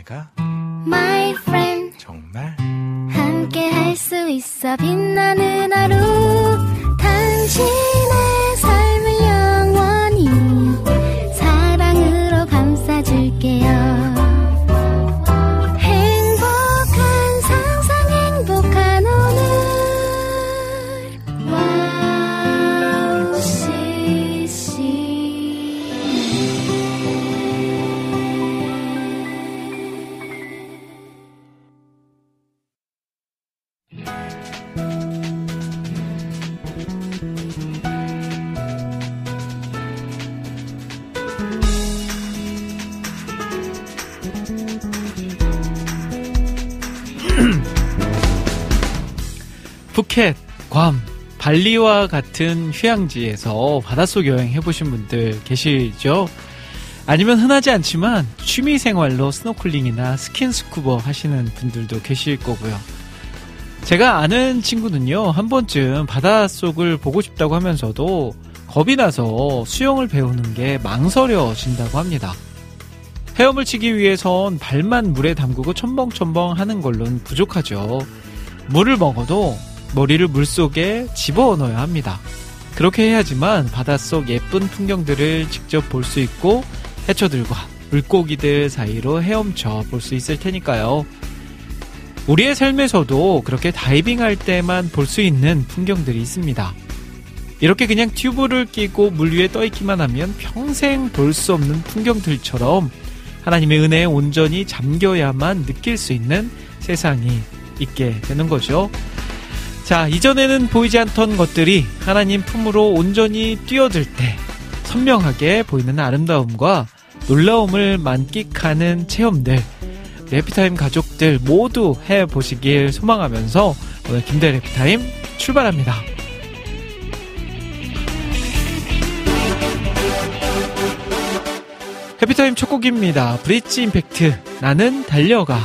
내가 My friend 정말 함께 할 수 있어 빛나는 하루 당신의 삶을 영원히 사랑으로 감싸줄게요. 푸켓, 괌, 발리와 같은 휴양지에서 바닷속 여행 해보신 분들 계시죠? 아니면 흔하지 않지만 취미생활로 스노클링이나 스킨스쿠버 하시는 분들도 계실 거고요. 제가 아는 친구는요, 한 번쯤 바닷속을 보고 싶다고 하면서도 겁이 나서 수영을 배우는 게 망설여진다고 합니다. 헤엄을 치기 위해선 발만 물에 담그고 첨벙첨벙 하는 걸로는 부족하죠. 물을 먹어도 머리를 물속에 집어넣어야 합니다. 그렇게 해야지만 바닷속 예쁜 풍경들을 직접 볼 수 있고 해초들과 물고기들 사이로 헤엄쳐 볼 수 있을 테니까요. 우리의 삶에서도 그렇게 다이빙할 때만 볼 수 있는 풍경들이 있습니다. 이렇게 그냥 튜브를 끼고 물 위에 떠있기만 하면 평생 볼 수 없는 풍경들처럼 하나님의 은혜에 온전히 잠겨야만 느낄 수 있는 세상이 있게 되는 거죠. 자, 이전에는 보이지 않던 것들이 하나님 품으로 온전히 뛰어들 때 선명하게 보이는 아름다움과 놀라움을 만끽하는 체험들, 해피타임 가족들 모두 해보시길 소망하면서 오늘 김대일 해피타임 출발합니다. 해피타임 첫 곡입니다. 브릿지 임팩트, 나는 달려가.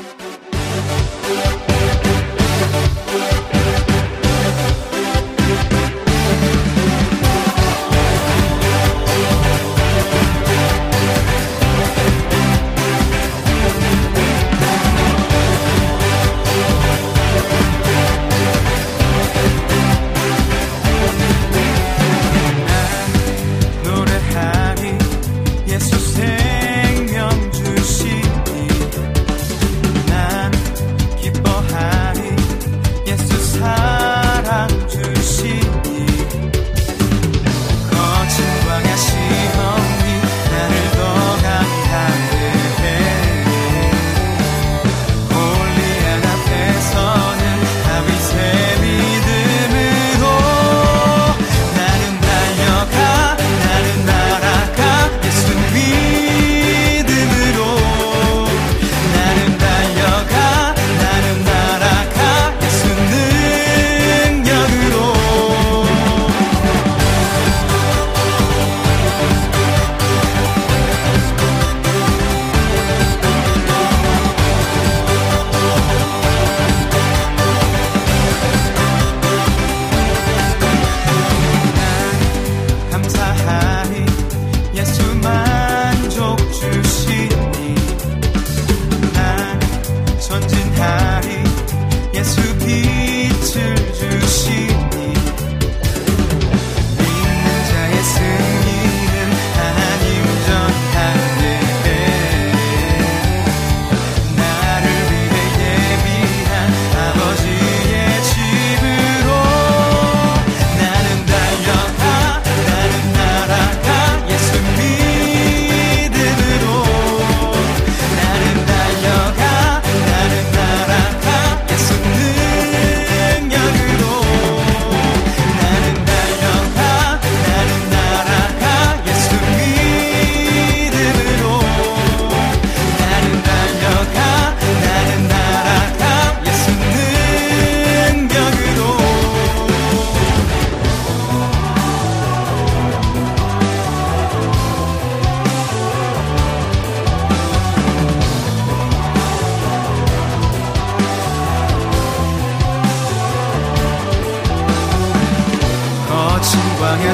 광야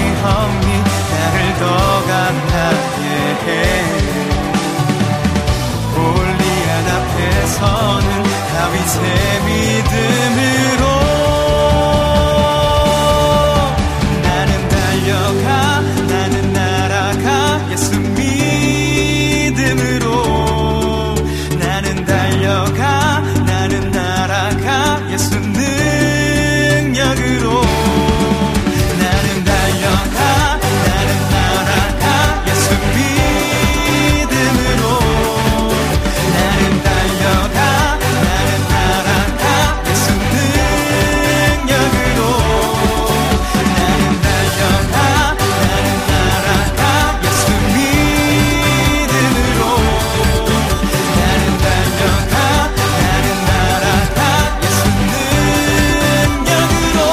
시험이 나를 더 강하게 해. 서는 다윗의 믿음으로 나는 달려가 나는 날아가 예수 믿음으로 나는 달려가 나는 날아가 예수 능력으로 나는 달려가 나는 날아가 예수 믿음으로 나는 달려가 나는 날아가 예수 능력으로 나는 달려가 나는 날아가 예수 믿음으로 나는 달려가 나는 날아가 예수 능력으로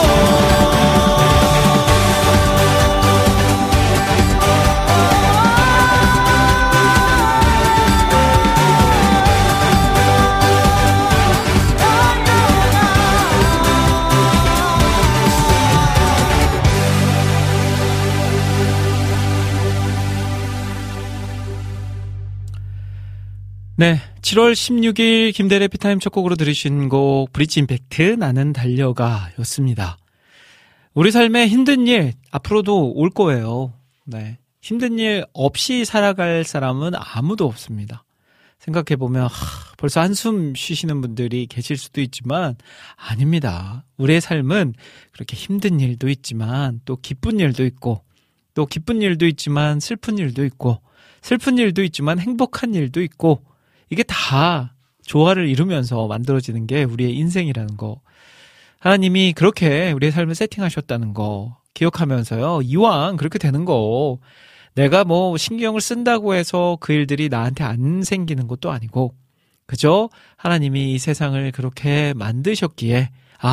네, 7월 16일 김대래 피타임 첫 곡으로 들으신 곡 브릿지 임팩트 나는 달려가 였습니다. 우리 삶에 힘든 일 앞으로도 올 거예요. 네, 힘든 일 없이 살아갈 사람은 아무도 없습니다. 생각해보면 벌써 한숨 쉬시는 분들이 계실 수도 있지만 아닙니다. 우리의 삶은 그렇게 힘든 일도 있지만 또 기쁜 일도 있고 또 기쁜 일도 있지만 슬픈 일도 있고 슬픈 일도 있지만 행복한 일도 있고 이게 다 조화를 이루면서 만들어지는 게 우리의 인생이라는 거. 하나님이 그렇게 우리의 삶을 세팅하셨다는 거 기억하면서요. 이왕 그렇게 되는 거 내가 뭐 신경을 쓴다고 해서 그 일들이 나한테 안 생기는 것도 아니고 그저 하나님이 이 세상을 그렇게 만드셨기에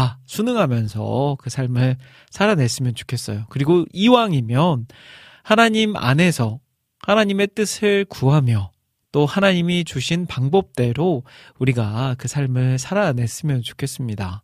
순응하면서 그 삶을 살아냈으면 좋겠어요. 그리고 이왕이면 하나님 안에서 하나님의 뜻을 구하며 또 하나님이 주신 방법대로 우리가 그 삶을 살아냈으면 좋겠습니다.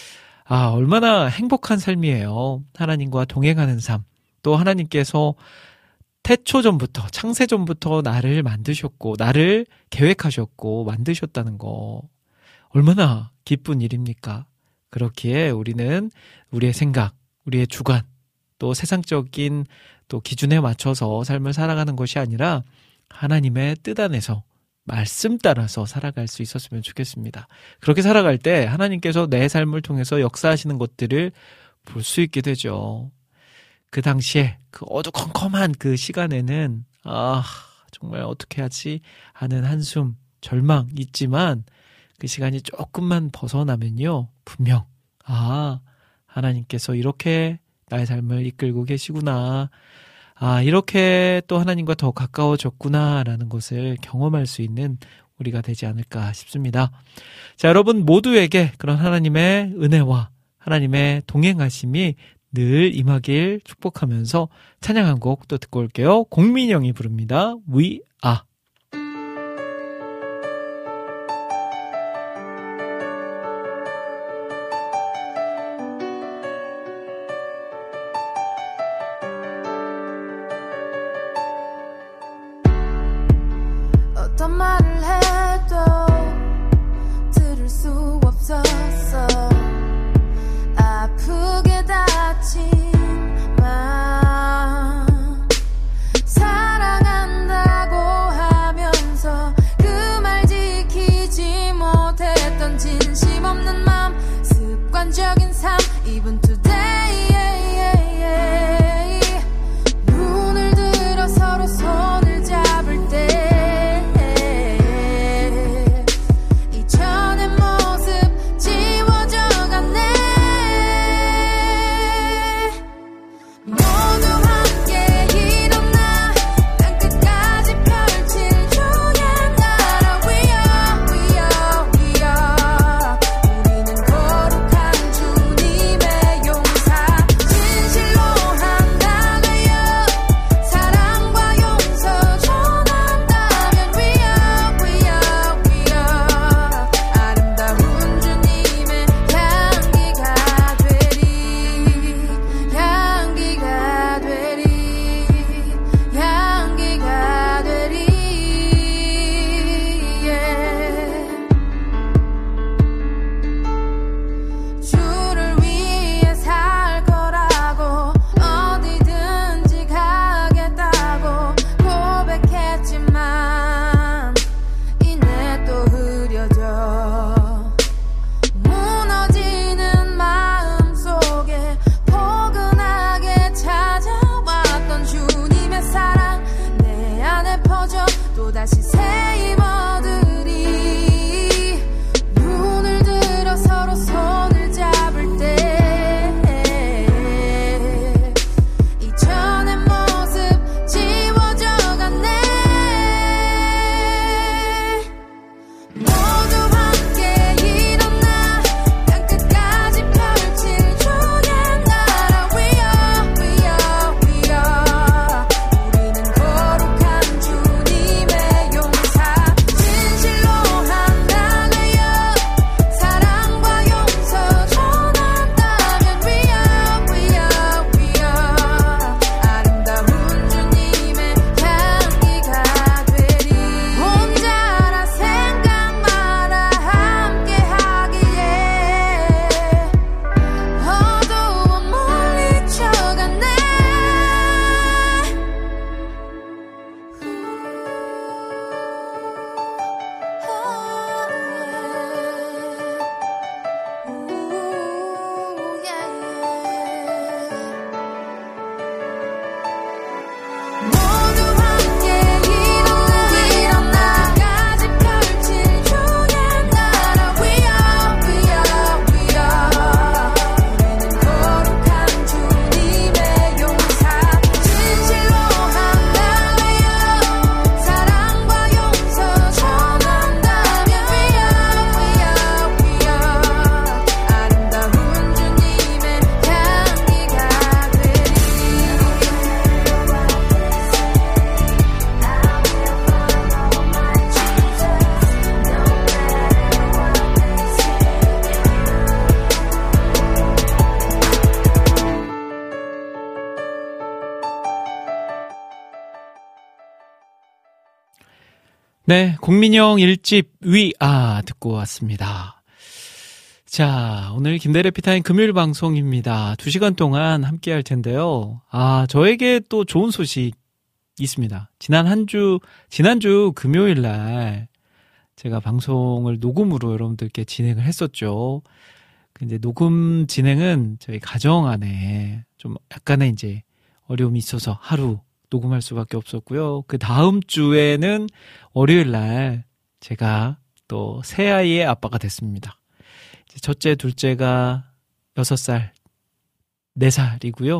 얼마나 행복한 삶이에요. 하나님과 동행하는 삶. 또 하나님께서 태초전부터 창세전부터 나를 만드셨고 나를 계획하셨고 만드셨다는 거 얼마나 기쁜 일입니까? 그렇기에 우리는 우리의 생각, 우리의 주관 또 세상적인 또 기준에 맞춰서 삶을 살아가는 것이 아니라 하나님의 뜻 안에서 말씀 따라서 살아갈 수 있었으면 좋겠습니다. 그렇게 살아갈 때 하나님께서 내 삶을 통해서 역사하시는 것들을 볼 수 있게 되죠. 그 당시에 그 어두컴컴한 그 시간에는 정말 어떻게 하지 하는 한숨, 절망 있지만 그 시간이 조금만 벗어나면요 분명 하나님께서 이렇게 나의 삶을 이끌고 계시구나, 이렇게 또 하나님과 더 가까워졌구나라는 것을 경험할 수 있는 우리가 되지 않을까 싶습니다. 자, 여러분 모두에게 그런 하나님의 은혜와 하나님의 동행하심이 늘 임하길 축복하면서 찬양 한 곡 또 듣고 올게요. 공민영이 부릅니다. We are. 어떤 말을 해도 들을 수 없었어. 아프게 다친 마음 사랑한다고 네, 공민영 1집 듣고 왔습니다. 자, 오늘 김대래 피타임 금요일 방송입니다. 2시간 동안 함께 할 텐데요. 저에게 또 좋은 소식 있습니다. 지난주 금요일 날 제가 방송을 녹음으로 여러분들께 진행을 했었죠. 근데 녹음 진행은 저희 가정 안에 좀 약간의 이제 어려움이 있어서 하루 녹음할 수밖에 없었고요. 그 다음 주에는 월요일 날 제가 또 새 아이의 아빠가 됐습니다. 이제 첫째, 둘째가 6살, 4살이고요.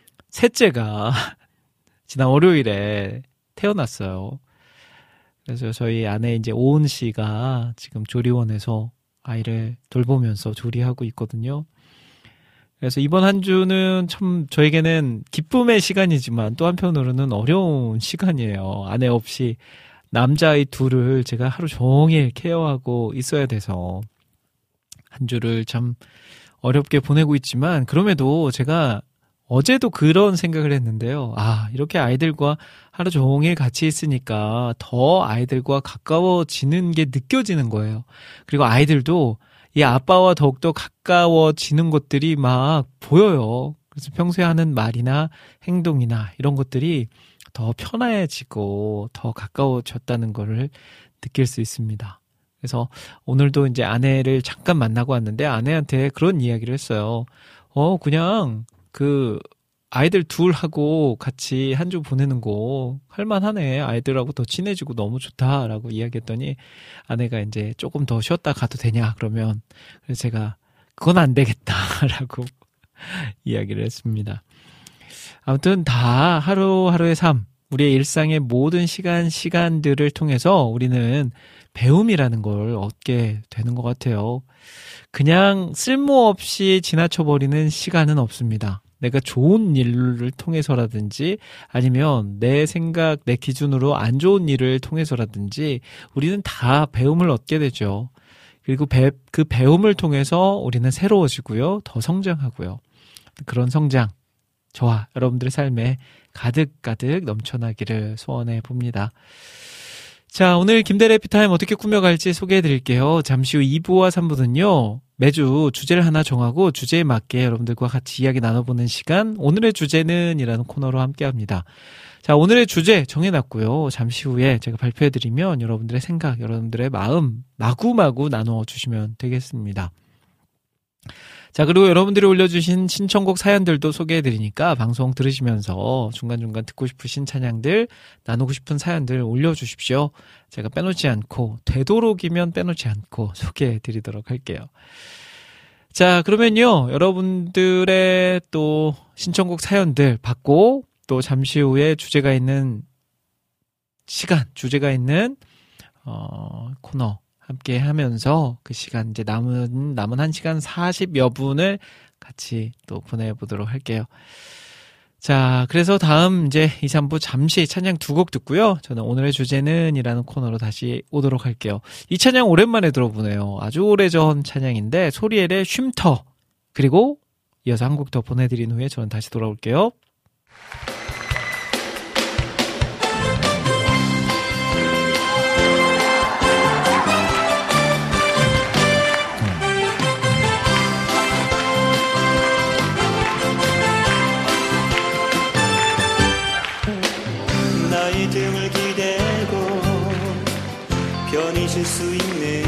셋째가 지난 월요일에 태어났어요. 그래서 저희 아내 이제 오은 씨가 지금 조리원에서 아이를 돌보면서 조리하고 있거든요. 그래서 이번 한 주는 참 저에게는 기쁨의 시간이지만 또 한편으로는 어려운 시간이에요. 아내 없이 남자아이 둘을 제가 하루 종일 케어하고 있어야 돼서 한 주를 참 어렵게 보내고 있지만 그럼에도 제가 어제도 그런 생각을 했는데요. 이렇게 아이들과 하루 종일 같이 있으니까 더 아이들과 가까워지는 게 느껴지는 거예요. 그리고 아이들도 이 아빠와 더욱더 가까워지는 것들이 막 보여요. 그래서 평소에 하는 말이나 행동이나 이런 것들이 더 편해지고 더 가까워졌다는 거를 느낄 수 있습니다. 그래서 오늘도 이제 아내를 잠깐 만나고 왔는데 아내한테 그런 이야기를 했어요. 그냥 아이들 둘하고 같이 한 주 보내는 거 할만하네. 아이들하고 더 친해지고 너무 좋다라고 이야기했더니 아내가 이제 조금 더 쉬었다 가도 되냐 그러면 그래서 제가 그건 안 되겠다라고 이야기를 했습니다. 아무튼 다 하루하루의 삶, 우리의 일상의 모든 시간들을 통해서 우리는 배움이라는 걸 얻게 되는 것 같아요. 그냥 쓸모없이 지나쳐버리는 시간은 없습니다. 내가 좋은 일을 통해서라든지 아니면 내 생각, 내 기준으로 안 좋은 일을 통해서라든지 우리는 다 배움을 얻게 되죠. 그리고 그 배움을 통해서 우리는 새로워지고요. 더 성장하고요. 그런 성장, 저와 여러분들의 삶에 가득가득 넘쳐나기를 소원해 봅니다. 자, 오늘 김대래 피타임 어떻게 꾸며갈지 소개해 드릴게요. 잠시 후 2부와 3부는요. 매주 주제를 하나 정하고 주제에 맞게 여러분들과 같이 이야기 나눠보는 시간, 오늘의 주제는 이라는 코너로 함께합니다. 자, 오늘의 주제 정해놨고요. 잠시 후에 제가 발표해드리면 여러분들의 생각, 여러분들의 마음 마구마구 나눠주시면 되겠습니다. 자, 그리고 여러분들이 올려주신 신청곡 사연들도 소개해드리니까 방송 들으시면서 중간중간 듣고 싶으신 찬양들, 나누고 싶은 사연들 올려주십시오. 제가 빼놓지 않고, 되도록이면 빼놓지 않고 소개해드리도록 할게요. 자, 그러면요, 여러분들의 또 신청곡 사연들 받고, 또 잠시 후에 주제가 있는 시간, 주제가 있는 코너 함께 하면서 그 시간 이제 남은 1시간 40여 분을 같이 또 보내보도록 할게요. 자, 그래서 다음 이제 2, 3부 잠시 찬양 2곡 듣고요. 저는 오늘의 주제는 이라는 코너로 다시 오도록 할게요. 이 찬양 오랜만에 들어보네요. 아주 오래전 찬양인데 소리엘의 쉼터, 그리고 이어서 한 곡 더 보내드린 후에 저는 다시 돌아올게요. 등을 기대고 편히 쉴 수 있는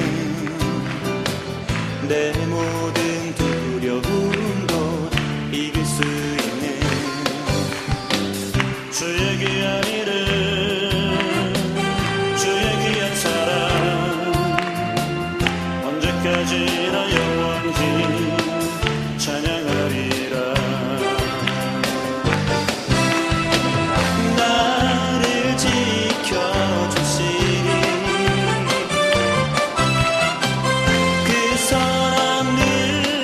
내 모든 두려움도 이길 수 있는 주의 귀한 이름, 주의 귀한 사랑, 언제까지나 영원히 찬양하리라. 그 사랑 늘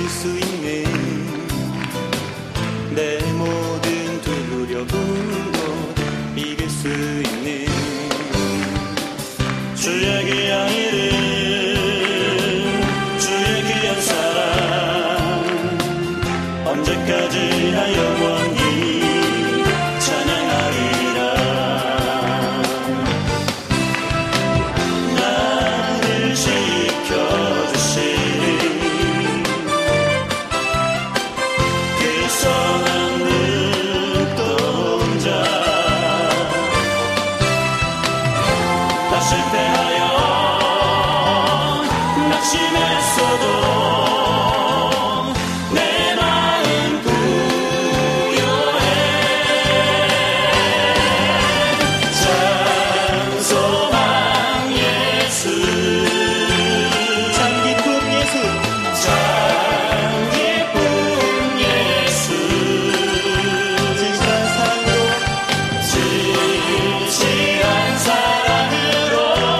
이길 수 있는 내 모든 두려움도 이길 수 있는 주의 귀한 이름 주의 귀한 사랑 언제까지나 영원히 찬양하리라 나를 지켜주시는 그 선한 눈동자 나 실패하여 낙심했어도 내 마음 부여해 찬송한 예수 참 기쁜 예수 참 기쁜 예수 진실한 사랑으로 진실한 사랑으로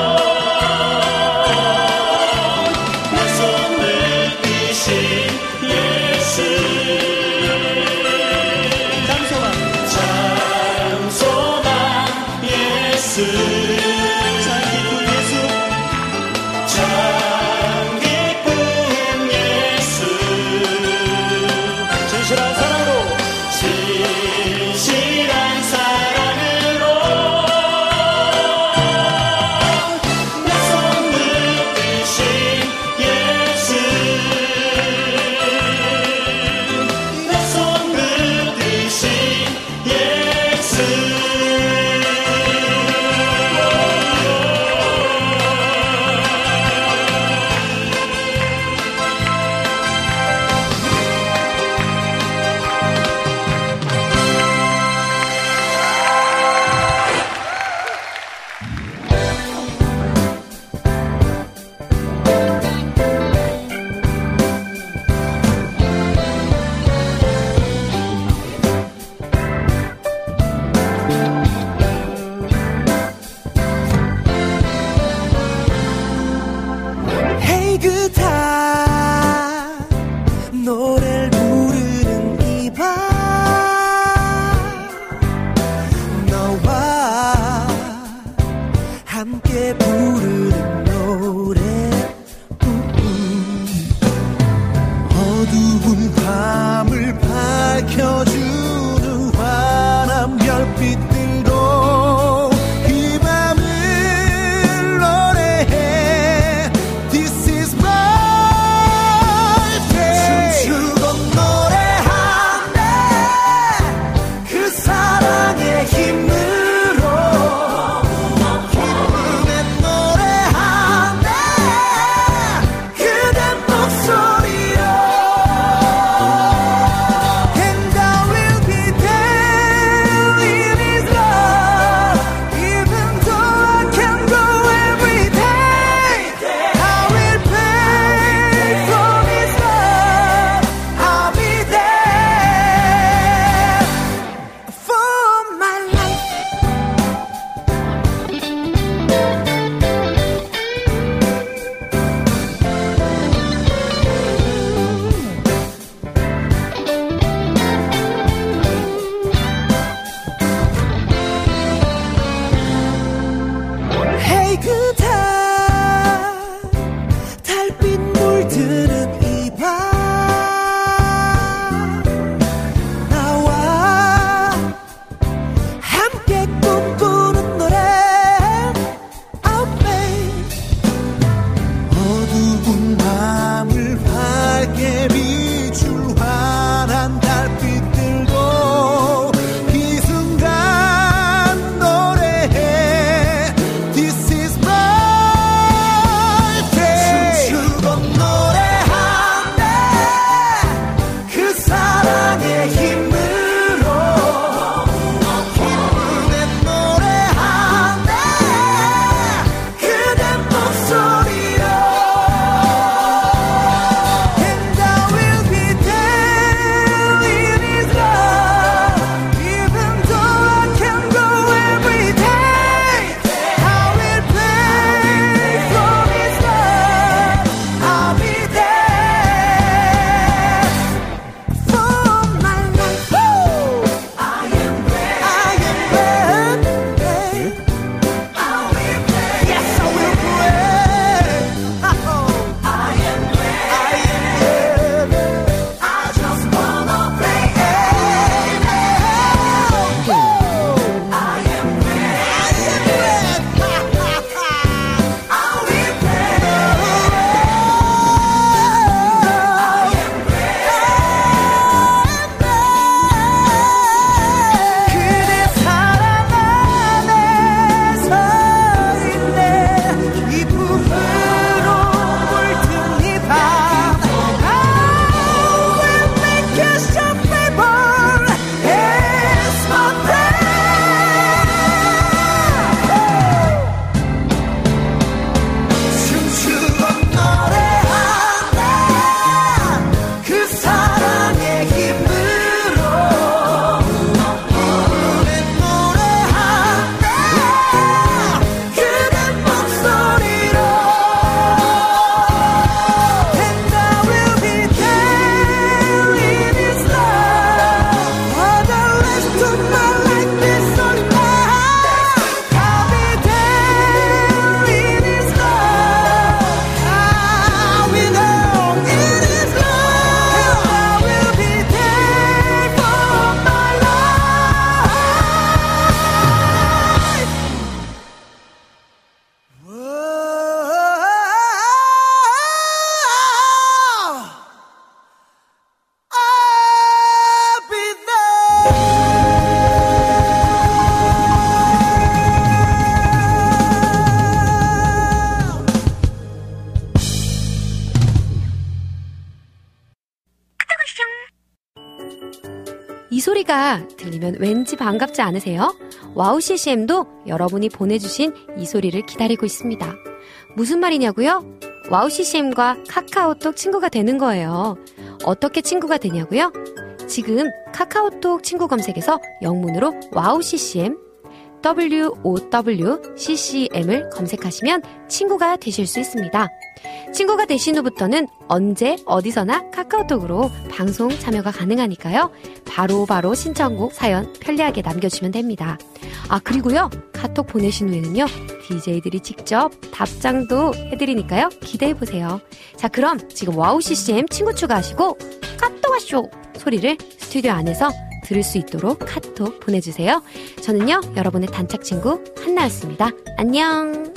내 손을 띄신 예수 찬송한 예수 참 기쁜 예수 참 기쁜 예수 진실한 사랑으로 진실한 사랑으로 내 손을 띄신 예수 내 손을 띄신 예수 Hey good time 노래를 부르는 이 밤 너와 함께 부르는 노래 어두운 밤을 밝혀주는 환한 별빛들로 이 밤을 노래해 This is my day 춤추고 노래하네 그 사랑의 힘으로 기쁨에 노래하네 그대 목소리로 행다위 소리가 들리면 왠지 반갑지 않으세요? 와우 CCM도 여러분이 보내주신 이 소리를 기다리고 있습니다. 무슨 말이냐고요? 와우 CCM과 카카오톡 친구가 되는 거예요. 어떻게 친구가 되냐고요? 지금 카카오톡 친구 검색에서 영문으로 와우 CCM WOWCCM을 검색하시면 친구가 되실 수 있습니다. 친구가 되신 후부터는 언제 어디서나 카카오톡으로 방송 참여가 가능하니까요. 바로바로 신청곡 사연 편리하게 남겨주시면 됩니다. 아, 그리고요, 카톡 보내신 후에는요, DJ들이 직접 답장도 해드리니까요, 기대해보세요. 자, 그럼 지금 와우 CCM 친구 추가하시고 카톡 와쇼 소리를 스튜디오 안에서 들을 수 있도록 카톡 보내주세요. 저는요, 여러분의 단짝 친구 한나였습니다. 안녕.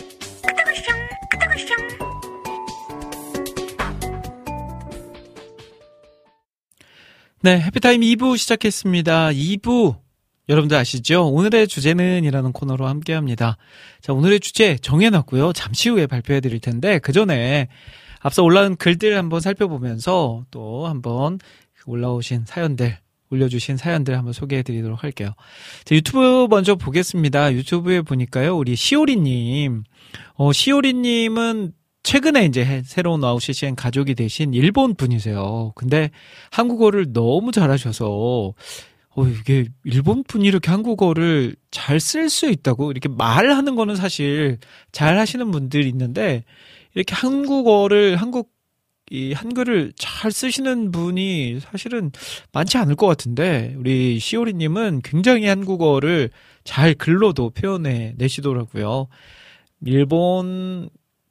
네, 해피타임 2부 시작했습니다. 2부 여러분들 아시죠? 오늘의 주제는 이라는 코너로 함께합니다. 자, 오늘의 주제 정해놨고요. 잠시 후에 발표해드릴 텐데 그 전에 앞서 올라온 글들 한번 살펴보면서 또 한번 올라오신 사연들, 올려주신 사연들 한번 소개해드리도록 할게요. 자, 유튜브 먼저 보겠습니다. 유튜브에 보니까요, 우리 시오리님, 시오리님은 최근에 이제 새로운 와우 CCM 가족이 되신 일본 분이세요. 근데 한국어를 너무 잘하셔서, 이게 일본 분이 이렇게 한국어를 잘 쓸 수 있다고, 이렇게 말하는 거는 사실 잘 하시는 분들이 있는데, 이렇게 한글을 잘 쓰시는 분이 사실은 많지 않을 것 같은데, 우리 시오리님은 굉장히 한국어를 잘 글로도 표현해 내시더라고요. 일본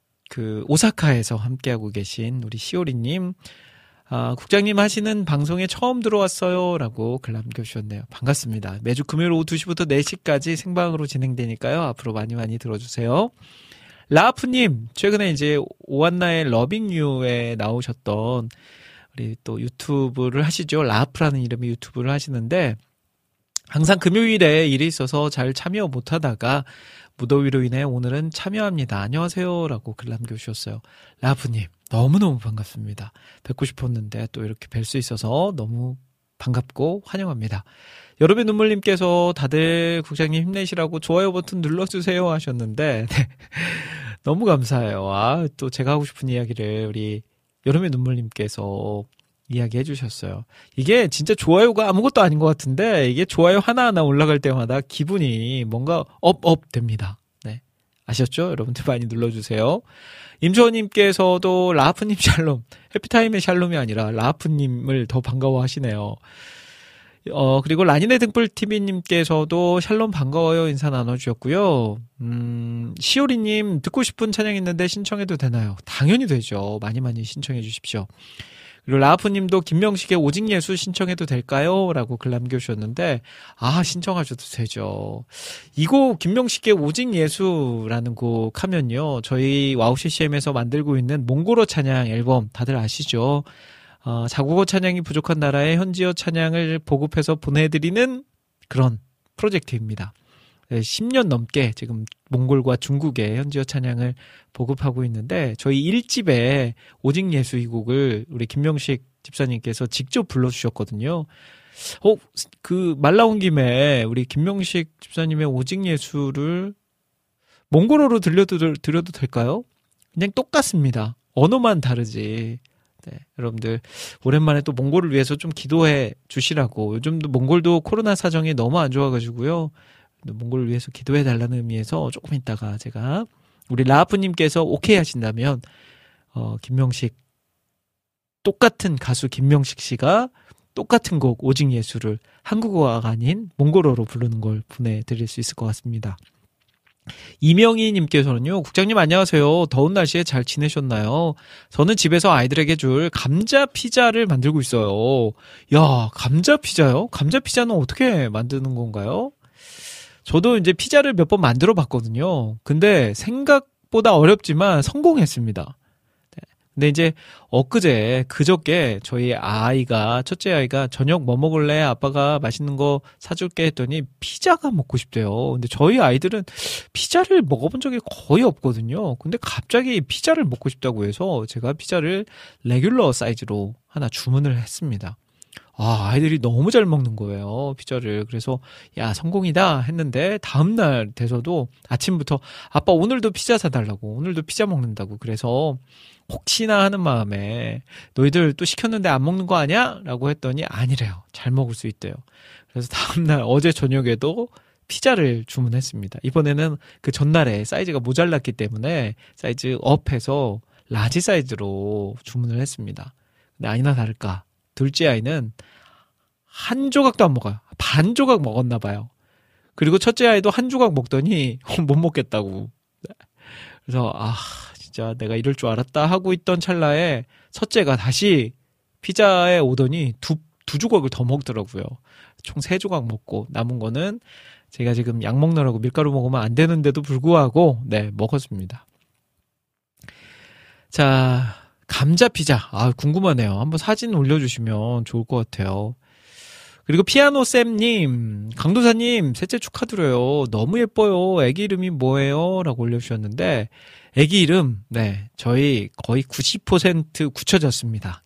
오사카에서 함께하고 계신 우리 시오리님, 국장님 하시는 방송에 처음 들어왔어요 라고 글 남겨주셨네요. 반갑습니다. 매주 금요일 오후 2시부터 4시까지 생방으로 진행되니까요. 앞으로 많이 많이 들어주세요. 라프님, 최근에 이제 오한나의 러빙 유에 나오셨던 우리 또 유튜브를 하시죠. 라프라는 이름의 유튜브를 하시는데, 항상 금요일에 일이 있어서 잘 참여 못하다가 무더위로 인해 오늘은 참여합니다. 안녕하세요 라고 글 남겨주셨어요. 라프님, 너무너무 반갑습니다. 뵙고 싶었는데 또 이렇게 뵐 수 있어서 너무 반갑고 환영합니다. 여름의 눈물님께서 다들 국장님 힘내시라고 좋아요 버튼 눌러주세요 하셨는데, 네. 너무 감사해요. 또 제가 하고 싶은 이야기를 우리 여름의 눈물님께서 이야기해 주셨어요. 이게 진짜 좋아요가 아무것도 아닌 것 같은데, 이게 좋아요 하나하나 올라갈 때마다 기분이 뭔가 업 됩니다. 네. 아셨죠? 여러분들 많이 눌러주세요. 임주호님께서도 라프님 샬롬, 해피타임의 샬롬이 아니라 라프님을 더 반가워 하시네요. 그리고 라니네 등불TV님께서도 샬롬 반가워요 인사 나눠주셨고요. 시오리님, 듣고 싶은 찬양 있는데 신청해도 되나요? 당연히 되죠. 많이 많이 신청해 주십시오. 그리고 라프님도 김명식의 오직 예수 신청해도 될까요? 라고 글 남겨주셨는데, 신청하셔도 되죠. 이 곡 김명식의 오직 예수라는 곡 하면요, 저희 와우 CCM에서 만들고 있는 몽골어 찬양 앨범 다들 아시죠? 자국어 찬양이 부족한 나라에 현지어 찬양을 보급해서 보내드리는 그런 프로젝트입니다. 10년 넘게 지금 몽골과 중국의 현지어 찬양을 보급하고 있는데, 저희 1집에 오직 예수 이 곡을 우리 김명식 집사님께서 직접 불러주셨거든요. 말 나온 김에 우리 김명식 집사님의 오직 예수를 몽골어로 드려도 될까요? 그냥 똑같습니다. 언어만 다르지. 네, 여러분들 오랜만에 또 몽골을 위해서 좀 기도해 주시라고. 요즘도 몽골도 코로나 사정이 너무 안 좋아가지고요. 몽골을 위해서 기도해 달라는 의미에서 조금 있다가 제가 우리 라프님께서 오케이 하신다면 김명식, 똑같은 가수 김명식 씨가 똑같은 곡 오직 예수를 한국어가 아닌 몽골어로 부르는 걸 보내드릴 수 있을 것 같습니다. 이명희님께서는요, 국장님 안녕하세요. 더운 날씨에 잘 지내셨나요? 저는 집에서 아이들에게 줄 감자 피자를 만들고 있어요. 야, 감자 피자요? 감자 피자는 어떻게 만드는 건가요? 저도 이제 피자를 몇 번 만들어 봤거든요. 근데 생각보다 어렵지만 성공했습니다. 근데 이제 그저께 저희 첫째 아이가 저녁 뭐 먹을래? 아빠가 맛있는 거 사줄게 했더니 피자가 먹고 싶대요. 근데 저희 아이들은 피자를 먹어본 적이 거의 없거든요. 근데 갑자기 피자를 먹고 싶다고 해서 제가 피자를 레귤러 사이즈로 하나 주문을 했습니다. 아이들이 너무 잘 먹는 거예요, 피자를. 그래서, 야, 성공이다 했는데, 다음날 돼서도 아침부터, 아빠 오늘도 피자 사달라고, 오늘도 피자 먹는다고. 그래서, 혹시나 하는 마음에, 너희들 또 시켰는데 안 먹는 거 아니야? 라고 했더니, 아니래요. 잘 먹을 수 있대요. 그래서 다음날, 어제 저녁에도 피자를 주문했습니다. 이번에는 그 전날에 사이즈가 모자랐기 때문에, 사이즈 업해서 라지 사이즈로 주문을 했습니다. 근데 아니나 다를까. 둘째 아이는 한 조각도 안 먹어요. 반 조각 먹었나 봐요. 그리고 첫째 아이도 한 조각 먹더니 못 먹겠다고. 그래서 진짜 내가 이럴 줄 알았다 하고 있던 찰나에 첫째가 다시 피자에 오더니 두 조각을 더 먹더라고요. 총 3조각 먹고 남은 거는 제가 지금 약 먹느라고 밀가루 먹으면 안 되는데도 불구하고 먹었습니다. 자, 감자 피자. 궁금하네요. 한번 사진 올려주시면 좋을 것 같아요. 그리고 피아노 쌤님, 강도사님, 셋째 축하드려요. 너무 예뻐요. 애기 이름이 뭐예요? 라고 올려주셨는데, 애기 이름, 저희 거의 90% 굳혀졌습니다.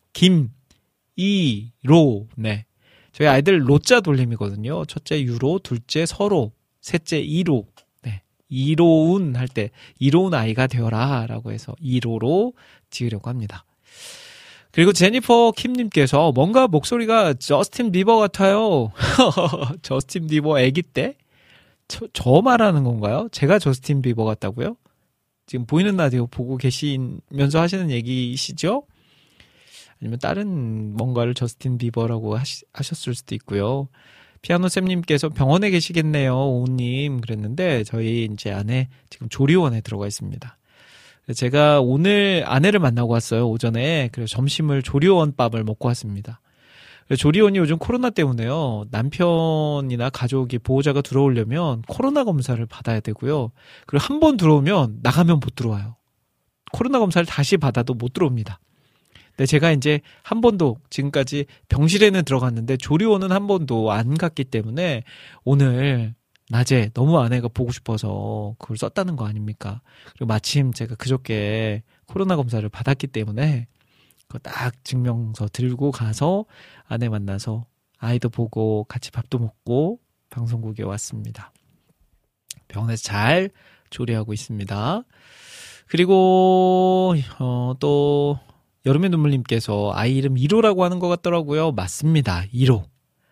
김이로, 저희 아이들 로자 돌림이거든요. 첫째 유로, 둘째 서로, 셋째 이로. 이로운 할 때 이로운 아이가 되어라 라고 해서 이로로 지으려고 합니다. 그리고 제니퍼 킴님께서 뭔가 목소리가 저스틴 비버 같아요. 저스틴 비버 애기 때? 저 말하는 건가요? 제가 저스틴 비버 같다고요? 지금 보이는 라디오 보고 계시면서 하시는 얘기시죠? 아니면 다른 뭔가를 저스틴 비버라고 하셨을 수도 있고요. 피아노 쌤님께서 병원에 계시겠네요, 오님 그랬는데 저희 이제 아내 지금 조리원에 들어가 있습니다. 제가 오늘 아내를 만나고 왔어요, 오전에. 그래서 점심을 조리원 밥을 먹고 왔습니다. 조리원이 요즘 코로나 때문에요, 남편이나 가족이 보호자가 들어오려면 코로나 검사를 받아야 되고요. 그리고 한 번 들어오면 나가면 못 들어와요. 코로나 검사를 다시 받아도 못 들어옵니다. 네, 제가 이제 한 번도 지금까지 병실에는 들어갔는데 조리원은 한 번도 안 갔기 때문에 오늘 낮에 너무 아내가 보고 싶어서 그걸 썼다는 거 아닙니까? 그리고 마침 제가 그저께 코로나 검사를 받았기 때문에 그 딱 증명서 들고 가서 아내 만나서 아이도 보고 같이 밥도 먹고 방송국에 왔습니다. 병원에서 잘 조리하고 있습니다. 그리고 또 여름의 눈물님께서 아이 이름 1호라고 하는 것 같더라고요. 맞습니다. 1호.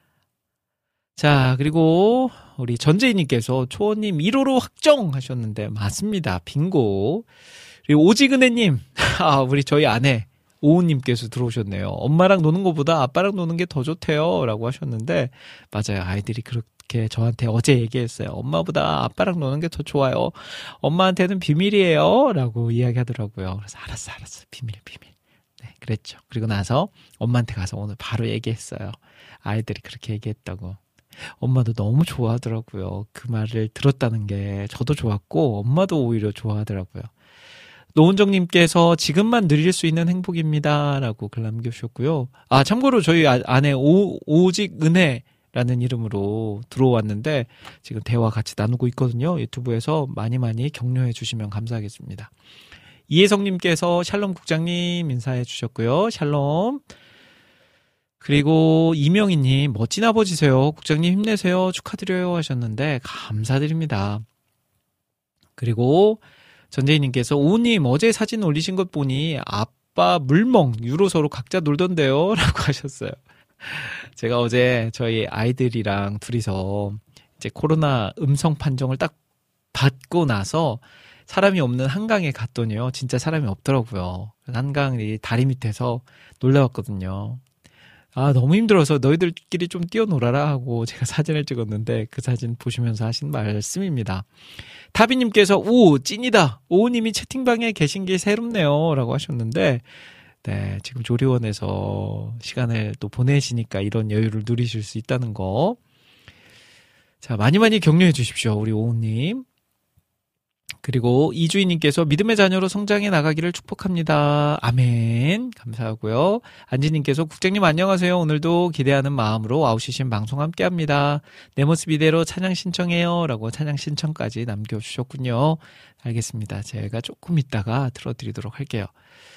자, 그리고 우리 전재희님께서 초원님 1호로 확정하셨는데 맞습니다. 빙고. 그리고 오지근혜님, 우리 저희 아내 오우님께서 들어오셨네요. 엄마랑 노는 것보다 아빠랑 노는 게 더 좋대요 라고 하셨는데 맞아요. 아이들이 그렇게 저한테 어제 얘기했어요. 엄마보다 아빠랑 노는 게 더 좋아요. 엄마한테는 비밀이에요 라고 이야기하더라고요. 그래서 알았어. 비밀. 네, 그랬죠. 그리고 나서 엄마한테 가서 오늘 바로 얘기했어요. 아이들이 그렇게 얘기했다고. 엄마도 너무 좋아하더라고요. 그 말을 들었다는 게 저도 좋았고 엄마도 오히려 좋아하더라고요. 노은정님께서 지금만 누릴 수 있는 행복입니다 라고 글 남겨주셨고요. 참고로 저희 아내 오직 은혜라는 이름으로 들어왔는데 지금 대화 같이 나누고 있거든요. 유튜브에서 많이 격려해 주시면 감사하겠습니다. 이혜성님께서 샬롬 국장님 인사해 주셨고요. 샬롬. 그리고 이명희님 멋진 아버지세요. 국장님 힘내세요. 축하드려요 하셨는데 감사드립니다. 그리고 전재희님께서 오님 어제 사진 올리신 것 보니 아빠 물멍 유로 서로 각자 놀던데요 라고 하셨어요. 제가 어제 저희 아이들이랑 둘이서 이제 코로나 음성 판정을 딱 받고 나서 사람이 없는 한강에 갔더니요. 진짜 사람이 없더라고요. 한강 다리 밑에서 놀다 왔거든요. 너무 힘들어서 너희들끼리 좀 뛰어놀아라 하고 제가 사진을 찍었는데 그 사진 보시면서 하신 말씀입니다. 타비님께서 찐이다. 오우님이 채팅방에 계신 게 새롭네요 라고 하셨는데 네, 지금 조리원에서 시간을 또 보내시니까 이런 여유를 누리실 수 있다는 거. 자, 많이 격려해 주십시오. 우리 오우님. 그리고 이주희님께서 믿음의 자녀로 성장해 나가기를 축복합니다. 아멘. 감사하고요. 안지님께서 국장님 안녕하세요. 오늘도 기대하는 마음으로 아웃시신 방송 함께합니다. 내 모습 이대로 찬양 신청해요 라고 찬양 신청까지 남겨주셨군요. 알겠습니다. 제가 조금 있다가 틀어드리도록 할게요.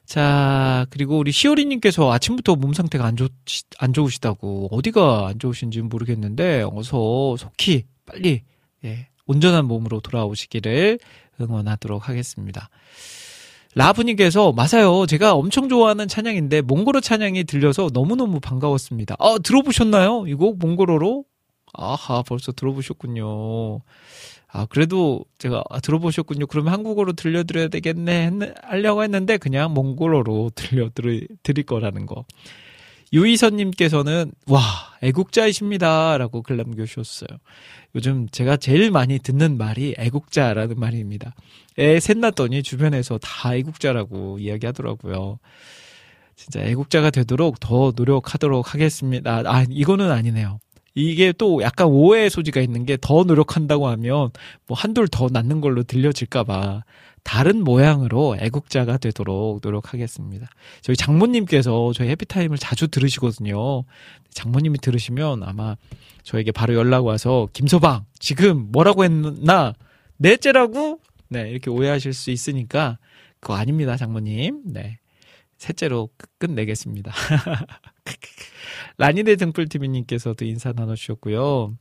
자, 그리고 우리 시오리님께서 아침부터 몸 상태가 안 좋으시다고, 어디가 안 좋으신지는 모르겠는데, 어서 속히 빨리, 예, 온전한 몸으로 돌아오시기를 응원하도록 하겠습니다. 라브님께서, 맞아요. 제가 엄청 좋아하는 찬양인데, 몽골어 찬양이 들려서 너무너무 반가웠습니다. 들어보셨나요? 이거 몽골어로? 아하, 벌써 들어보셨군요. 그래도 제가 들어보셨군요. 그러면 한국어로 들려드려야 되겠네 하려고 했는데 그냥 몽골어로 들려드릴 거라는 거. 유희선님께서는 와, 애국자이십니다 라고 글 남겨주셨어요. 요즘 제가 제일 많이 듣는 말이 애국자라는 말입니다. 애 셋 낳았더니 주변에서 다 애국자라고 이야기하더라고요. 진짜 애국자가 되도록 더 노력하도록 하겠습니다. 이거는 아니네요. 이게 또 약간 오해의 소지가 있는 게 더 노력한다고 하면 뭐 한둘 더 낳는 걸로 들려질까봐 다른 모양으로 애국자가 되도록 노력하겠습니다. 저희 장모님께서 저희 해피타임을 자주 들으시거든요. 장모님이 들으시면 아마 저에게 바로 연락 와서 김서방 지금 뭐라고 했나? 넷째라고? 네, 이렇게 오해하실 수 있으니까 그거 아닙니다, 장모님. 네, 셋째로 끝내겠습니다. 라니네 등불TV님께서도 인사 나눠주셨고요.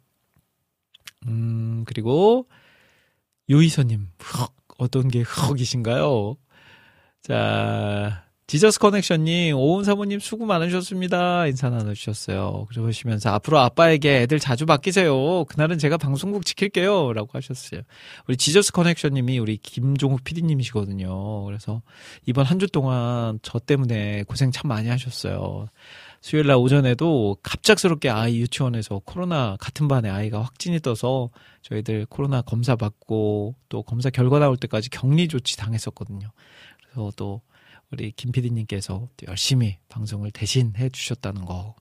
그리고 유희선님, 어떤 게 흑이신가요? 자, 지저스 커넥션님, 오은 사모님 수고 많으셨습니다. 인사 나눠주셨어요. 그러시면서 앞으로 아빠에게 애들 자주 맡기세요. 그날은 제가 방송국 지킬게요. 라고 하셨어요. 우리 지저스 커넥션님이 우리 김종욱 PD님이시거든요. 그래서 이번 한 주 동안 저 때문에 고생 참 많이 하셨어요. 수요일날 오전에도 갑작스럽게 아이 유치원에서 코로나 같은 반에 아이가 확진이 떠서 저희들 코로나 검사 받고 또 검사 결과 나올 때까지 격리 조치 당했었거든요. 그래서 또 우리 김 PD님께서 열심히 방송을 대신해 주셨다는 거.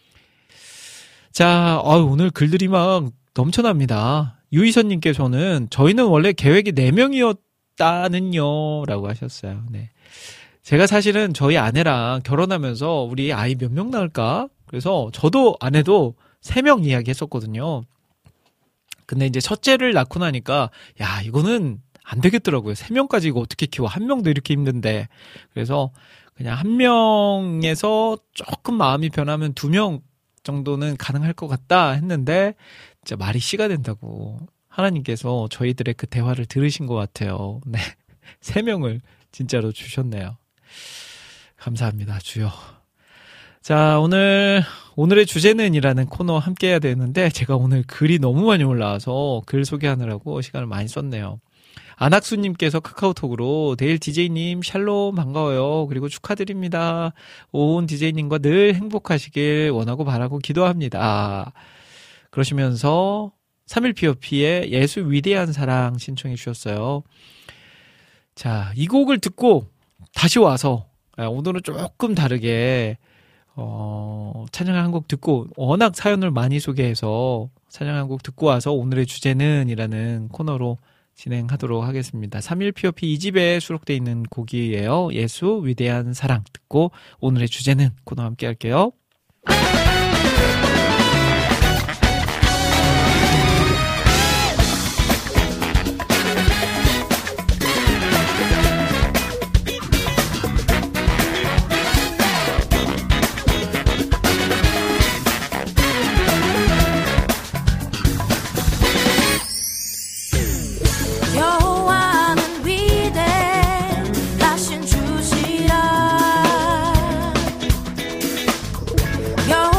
자, 오늘 글들이 막 넘쳐납니다. 유희선님께서는 저희는 원래 계획이 4명이었다는요 라고 하셨어요. 네. 제가 사실은 저희 아내랑 결혼하면서 우리 아이 몇 명 낳을까? 그래서 저도 아내도 3명 이야기 했었거든요. 근데 이제 첫째를 낳고 나니까 야, 이거는 안 되겠더라고요. 3명까지 이거 어떻게 키워? 1명도 이렇게 힘든데. 그래서 그냥 1명에서 조금 마음이 변하면 2명 정도는 가능할 것 같다 했는데 진짜 말이 씨가 된다고 하나님께서 저희들의 그 대화를 들으신 것 같아요. 네, 3명을 진짜로 주셨네요. 감사합니다, 주여. 자, 오늘의 주제는 이라는 코너 함께 해야 되는데 제가 오늘 글이 너무 많이 올라와서 글 소개하느라고 시간을 많이 썼네요. 안학수님께서 카카오톡으로 데일 DJ님 샬롬 반가워요. 그리고 축하드립니다. 오은 DJ님과 늘 행복하시길 원하고 바라고 기도합니다. 그러시면서 31POP의 예수 위대한 사랑 신청해 주셨어요. 자, 이 곡을 듣고 다시 와서 오늘은 조금 다르게 찬양 한 곡 듣고 워낙 사연을 많이 소개해서 찬양 한 곡 듣고 와서 오늘의 주제는 이라는 코너로 진행하도록 하겠습니다. 31POP 2집에 수록되어 있는 곡이에요. 예수 위대한 사랑 듣고 오늘의 주제는 코너 함께 할게요. 여호와는 위대하신 주시라. 여호와는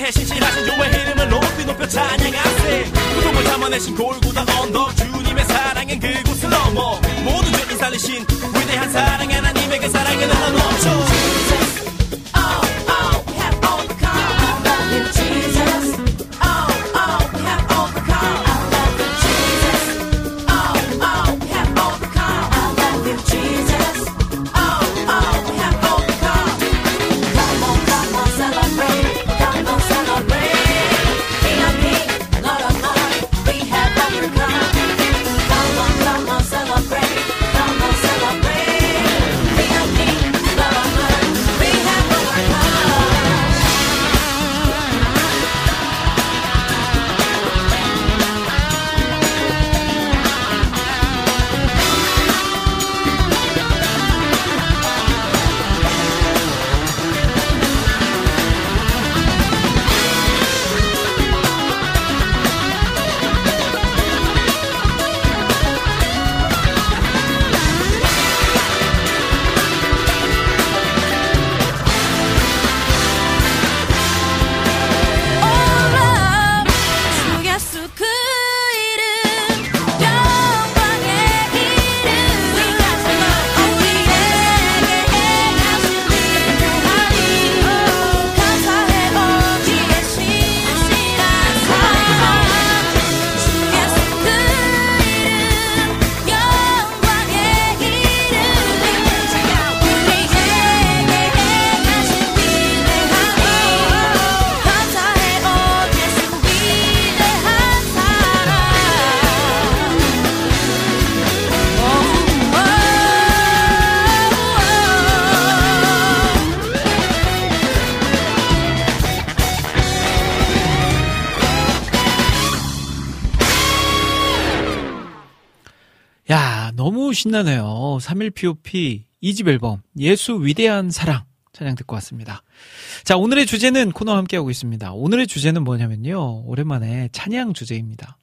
위해 신실하신 주의 이름을 높여 찬양하세. 구속을 담아내신 골고다 언덕 주님의 사랑은 그곳을 넘어 모든 죄인 살리신 위대한 사랑 하나님의 그 사랑은 흘러 넘쳐. 야, 너무 신나네요. 3일 POP 2집 앨범 예수 위대한 사랑 찬양 듣고 왔습니다. 자, 오늘의 주제는 코너 함께하고 있습니다. 오늘의 주제는 뭐냐면요, 오랜만에 찬양 주제입니다.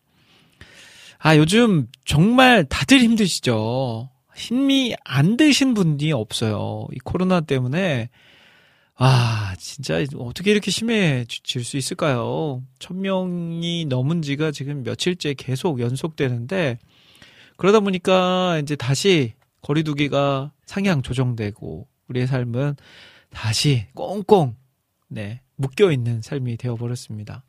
아, 요즘 정말 다들 힘드시죠? 힘이 안 드신 분이 없어요. 이 코로나 때문에. 아, 진짜 어떻게 이렇게 심해질 수 있을까요? 1000명이 넘은 지가 지금 며칠째 계속 연속되는데, 그러다 보니까 이제 다시 거리두기가 상향 조정되고 우리의 삶은 다시 꽁꽁 묶여있는 삶이 되어버렸습니다.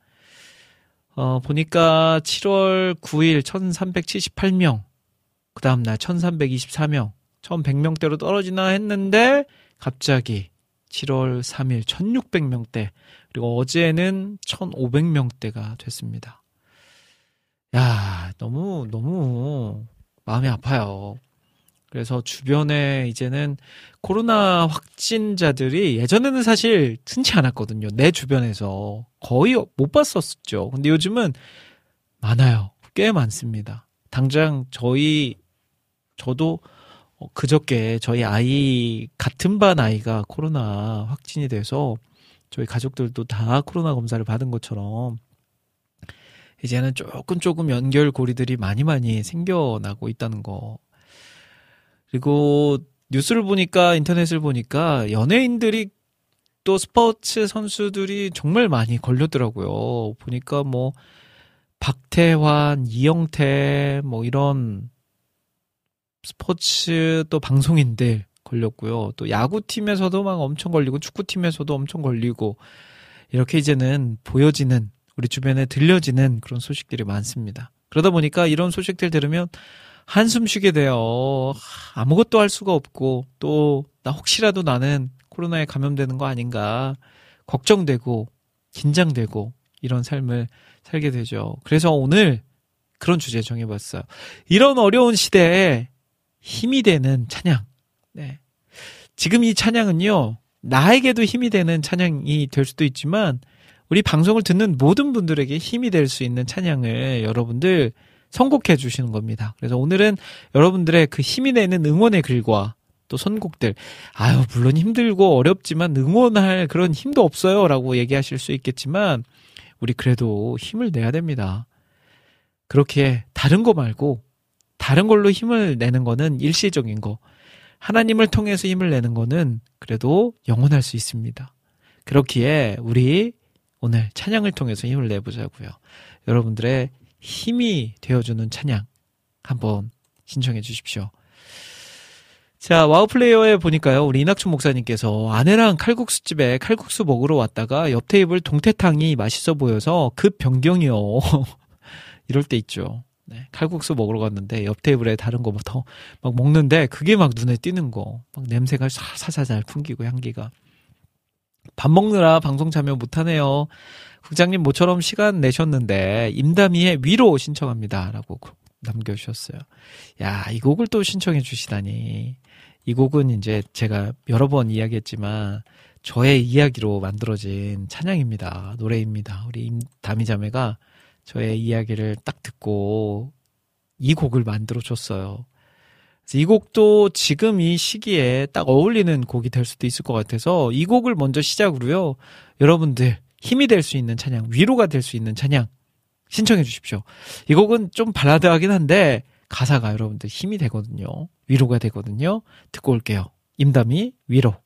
보니까 7월 9일 1378명, 그 다음날 1324명, 1100명대로 떨어지나 했는데 갑자기 7월 3일 1600명대, 그리고 어제는 1500명대가 됐습니다. 야, 너무 마음이 아파요. 그래서 주변에 이제는 코로나 확진자들이 예전에는 사실 흔치 않았거든요. 내 주변에서 거의 못 봤었죠. 근데 요즘은 많아요. 꽤 많습니다. 당장 저도 그저께 저희 아이, 같은 반 아이가 코로나 확진이 돼서 저희 가족들도 다 코로나 검사를 받은 것처럼 이제는 조금 연결고리들이 많이 생겨나고 있다는 거. 그리고 뉴스를 보니까, 인터넷을 보니까 연예인들이 또 스포츠 선수들이 정말 많이 걸렸더라고요. 보니까 뭐 박태환, 이영태 뭐 이런 스포츠 또 방송인들 걸렸고요. 또 야구팀에서도 막 엄청 걸리고 축구팀에서도 엄청 걸리고, 이렇게 이제는 보여지는, 우리 주변에 들려지는 그런 소식들이 많습니다. 그러다 보니까 이런 소식들 들으면 한숨 쉬게 돼요. 아무것도 할 수가 없고, 또 나 혹시라도 나는 코로나에 감염되는 거 아닌가 걱정되고 긴장되고 이런 삶을 살게 되죠. 그래서 오늘 그런 주제 정해봤어요. 이런 어려운 시대에 힘이 되는 찬양. 네. 지금 이 찬양은요, 나에게도 힘이 되는 찬양이 될 수도 있지만 우리 방송을 듣는 모든 분들에게 힘이 될 수 있는 찬양을 여러분들 선곡해 주시는 겁니다. 그래서 오늘은 여러분들의 그 힘이 되는 응원의 글과 또 선곡들, 아유 물론 힘들고 어렵지만 응원할 그런 힘도 없어요 라고 얘기하실 수 있겠지만, 우리 그래도 힘을 내야 됩니다. 그렇게 다른 거 말고 다른 걸로 힘을 내는 거는 일시적인 거, 하나님을 통해서 힘을 내는 거는 그래도 영원할 수 있습니다. 그렇기에 우리 오늘 찬양을 통해서 힘을 내보자고요. 여러분들의 힘이 되어주는 찬양 한번 신청해 주십시오. 자, 와우플레이어에 보니까요, 우리 이낙춘 목사님께서 아내랑 칼국수집에 칼국수 먹으러 왔다가 옆 테이블 동태탕이 맛있어 보여서 급 변경이요. 이럴 때 있죠. 네, 칼국수 먹으러 갔는데 옆 테이블에 다른 거 더 막 먹는데 그게 막 눈에 띄는 거. 막 냄새가 사사살 풍기고 향기가. 밥 먹느라 방송 참여 못하네요. 국장님 모처럼 시간 내셨는데 임다미의 위로 신청합니다. 라고 남겨주셨어요. 야, 이 곡을 또 신청해 주시다니. 이 곡은 이제 제가 여러 번 이야기했지만 저의 이야기로 만들어진 찬양입니다. 노래입니다. 우리 다미자매가 저의 이야기를 딱 듣고 이 곡을 만들어줬어요. 그래서 이 곡도 지금 이 시기에 딱 어울리는 곡이 될 수도 있을 것 같아서 이 곡을 먼저 시작으로요. 여러분들 힘이 될 수 있는 찬양, 위로가 될 수 있는 찬양 신청해 주십시오. 이 곡은 좀 발라드하긴 한데 가사가 여러분들 힘이 되거든요. 위로가 되거든요. 듣고 올게요. 임다미 위로.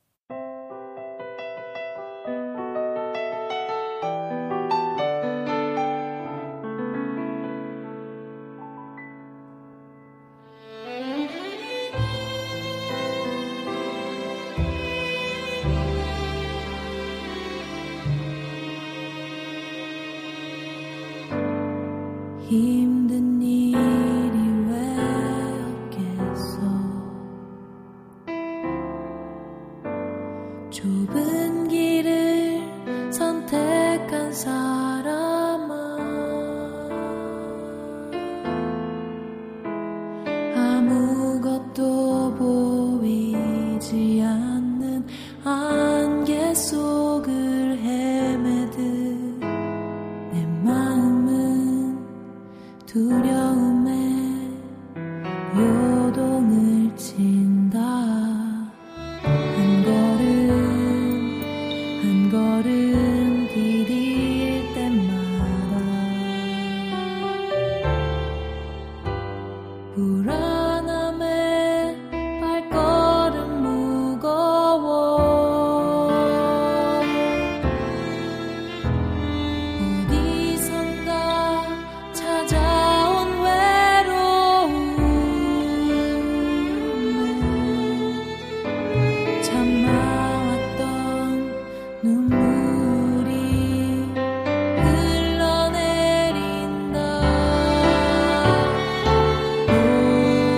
힘든 일이 왜 없겠어. 좁은 길을 선택한 사람아, 아무것도 보이지 않는 안개 속을 헤매듯 내 마음은 두려움에 요동을 친다. 한 걸음 디딜 때마다 불안함에 발걸음 무거워. 어디선가 찾아온 외로움에 참아왔던 눈물이 흘러내린다.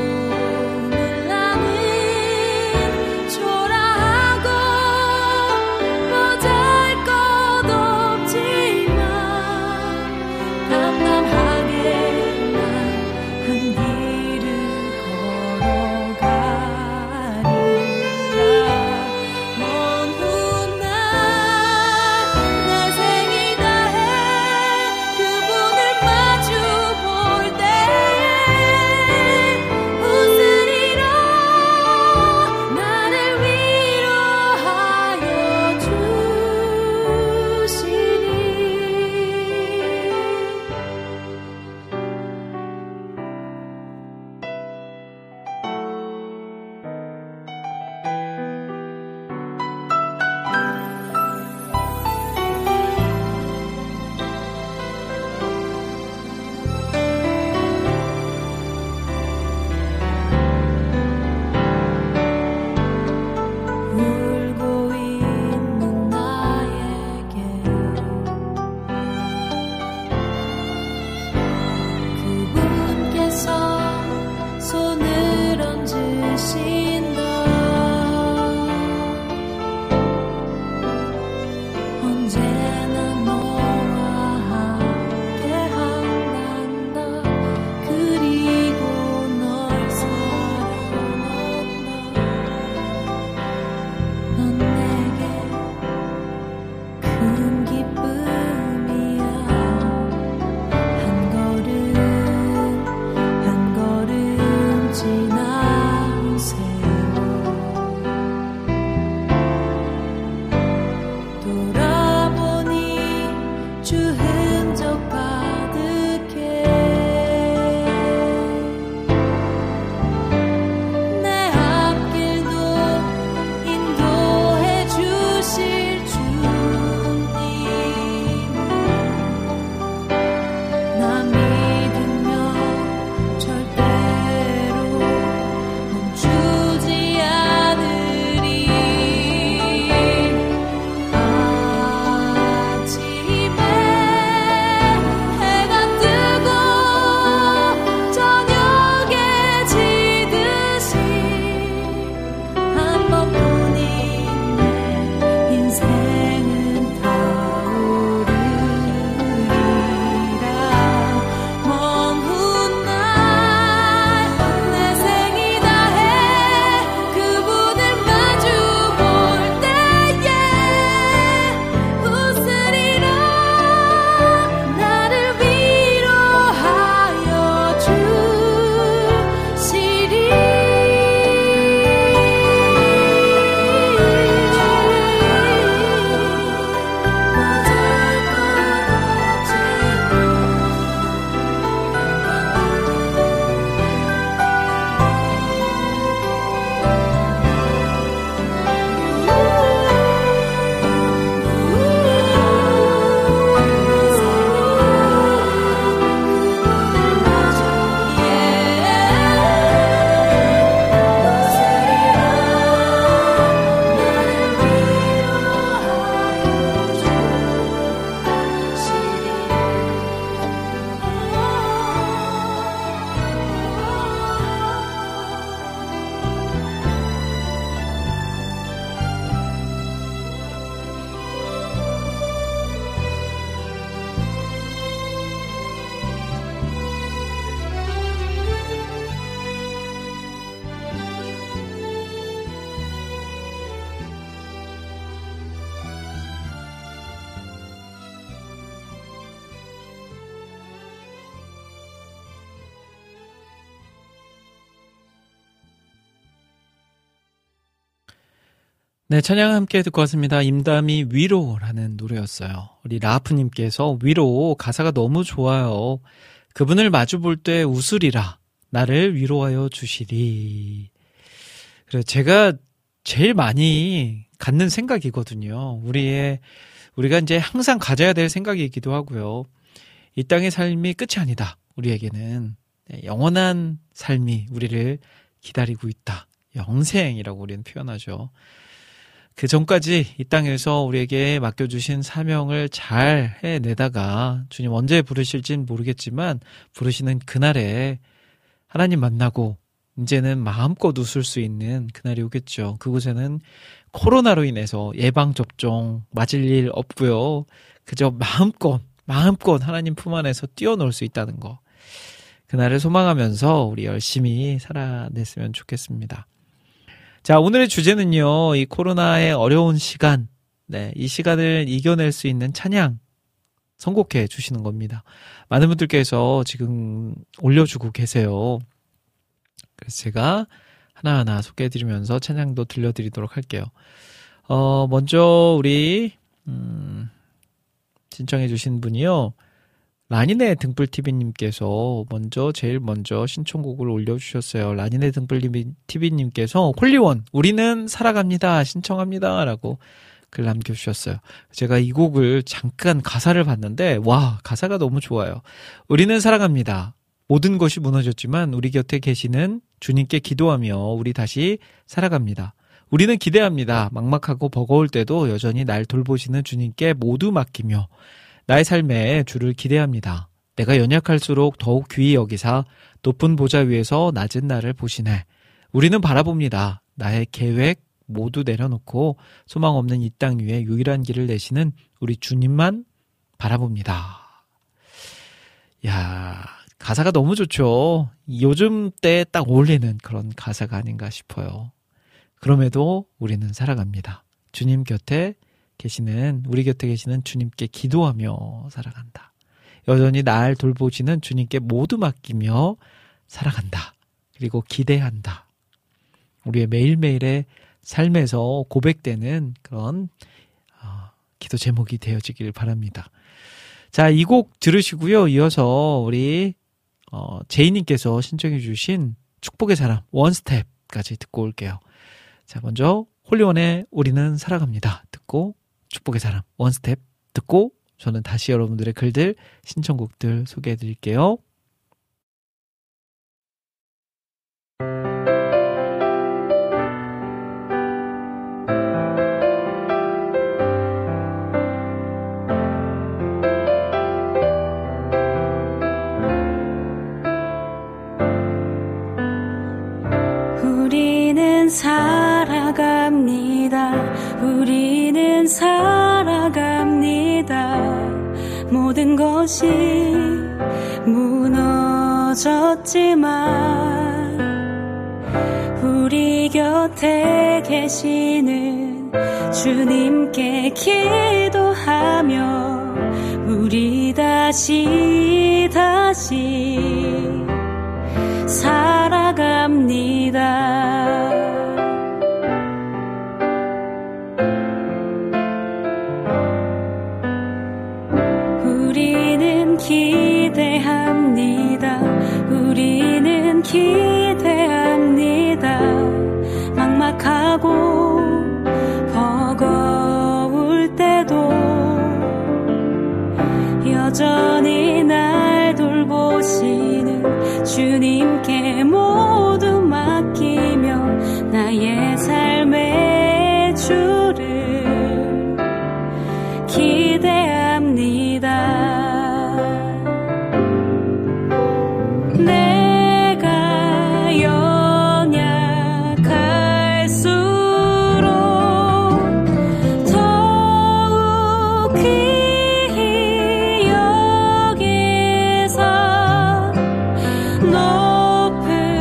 네, 찬양 함께 듣고 왔습니다. 임다미 위로라는 노래였어요. 우리 라프님께서 위로 가사가 너무 좋아요. 그분을 마주 볼 때 웃으리라. 나를 위로하여 주시리. 그래서 제가 제일 많이 갖는 생각이거든요. 우리가 이제 항상 가져야 될 생각이기도 하고요. 이 땅의 삶이 끝이 아니다. 우리에게는 영원한 삶이 우리를 기다리고 있다. 영생이라고 우리는 표현하죠. 그 전까지 이 땅에서 우리에게 맡겨주신 사명을 잘 해내다가 주님 언제 부르실진 모르겠지만 부르시는 그날에 하나님 만나고 이제는 마음껏 웃을 수 있는 그날이 오겠죠. 그곳에는 코로나로 인해서 예방접종 맞을 일 없고요. 그저 마음껏 하나님 품 안에서 뛰어놀 수 있다는 거. 그날을 소망하면서 우리 열심히 살아냈으면 좋겠습니다. 자, 오늘의 주제는요, 이 코로나의 어려운 시간, 이 시간을 이겨낼 수 있는 찬양 선곡해 주시는 겁니다. 많은 분들께서 지금 올려주고 계세요. 그래서 제가 하나하나 소개해 드리면서 찬양도 들려드리도록 할게요. 먼저 우리 신청해 주신 분이요, 라니네 등불TV님께서 제일 먼저 신청곡을 올려주셨어요. 라니네 등불TV님께서 홀리원 우리는 살아갑니다 신청합니다 라고 글 남겨주셨어요. 제가 이 곡을 잠깐 가사를 봤는데 와, 가사가 너무 좋아요. 우리는 살아갑니다. 모든 것이 무너졌지만 우리 곁에 계시는 주님께 기도하며 우리 다시 살아갑니다. 우리는 기대합니다. 막막하고 버거울 때도 여전히 날 돌보시는 주님께 모두 맡기며 나의 삶에 주를 기대합니다. 내가 연약할수록 더욱 귀히 여기사 높은 보좌 위에서 낮은 나를 보시네. 우리는 바라봅니다. 나의 계획 모두 내려놓고 소망 없는 이 땅 위에 유일한 길을 내시는 우리 주님만 바라봅니다. 야, 가사가 너무 좋죠. 요즘 때에 딱 어울리는 그런 가사가 아닌가 싶어요. 그럼에도 우리는 살아갑니다. 주님 곁에 우리 곁에 계시는 주님께 기도하며 살아간다. 여전히 날 돌보시는 주님께 모두 맡기며 살아간다. 그리고 기대한다. 우리의 매일매일의 삶에서 고백되는 그런 기도 제목이 되어지길 바랍니다. 자, 이 곡 들으시고요. 이어서 우리 제이님께서 신청해 주신 축복의 사람 원스텝까지 듣고 올게요. 자, 먼저 홀리원의 우리는 살아갑니다 듣고 축복의 사람 원스텝 듣고 저는 다시 여러분들의 글들 신청곡들 소개해 드릴게요. 우리는 살아갑니다. 우리는 살아갑니다. 모든 것이 무너졌지만 우리 곁에 계시는 주님께 기도하며 우리 다시 살아갑니다. 우리는 기대합니다. 우리는 기대합니다. 막막하고 버거울 때도 여전히 날 돌보시는 주님께 모두 맡기며 나의 삶의 주를 기대합니다. 내가 연약할수록 더욱 귀히 여기사 높은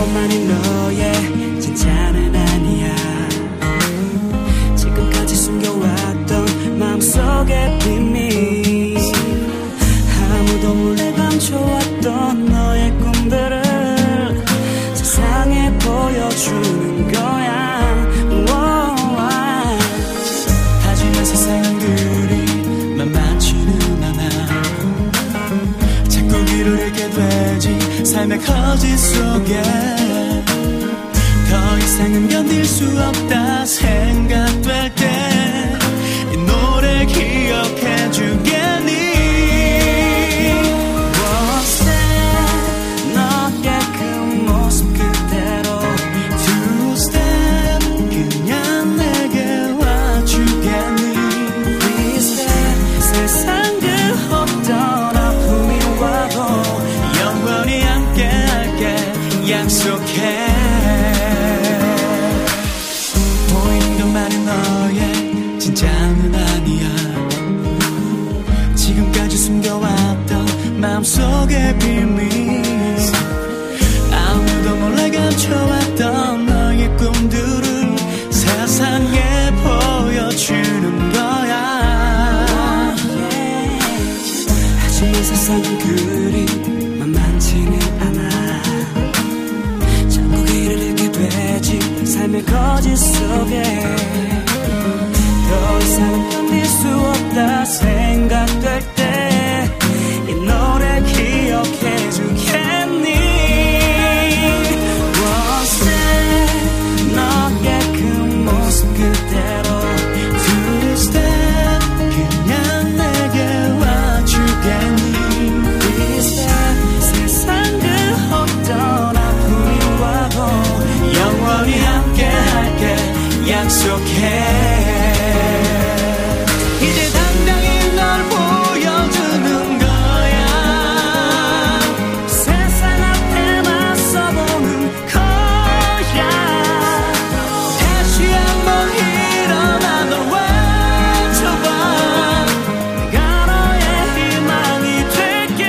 것만이 너의 진짜는 아니야. 지금까지 숨겨왔던 마음속의 비밀, 아무도 몰래 감춰왔던 너의 꿈들을 세상에 보여주는 거야. 하지만 세상은 그리 만만치는 않아. 자꾸 길을 잃게 되지 삶의 거짓 속에. 더 이상은 견딜 수 없다 생각될 때 이 노래 기억해 주겠니? 너의 그 모습 그대로 Two step 그냥 내게 와주겠니? Three step 세상 그 어떤 아픔이 와도 영원히 함께할게 약속해. 보이는 것만이 너의 진짜는 아니야. 지금까지 숨겨왔던 마음속의 비밀, 아무도 몰래 감춰왔던 너의 꿈들을 세상에 보여주는 거야. 하지만 세상은 그리 만만치는 않아. 자꾸 길을 잃게 되지 삶의 거짓 속에. 더 이상은 견딜 수 없다 생각될 때 이 노래 기억해 주겠니? 너의 그 모습 그대로 Two step 그냥 내게 와주겠니? Three step 세상 그 어떤 아픔이 와도 영원히 함께할게 약속해. 이제 당당히 널 보여주는 거야. 세상 앞에 맞서보는 거야. 다시 한번 일어나 널 외쳐봐. 내가 너의 희망이 될게.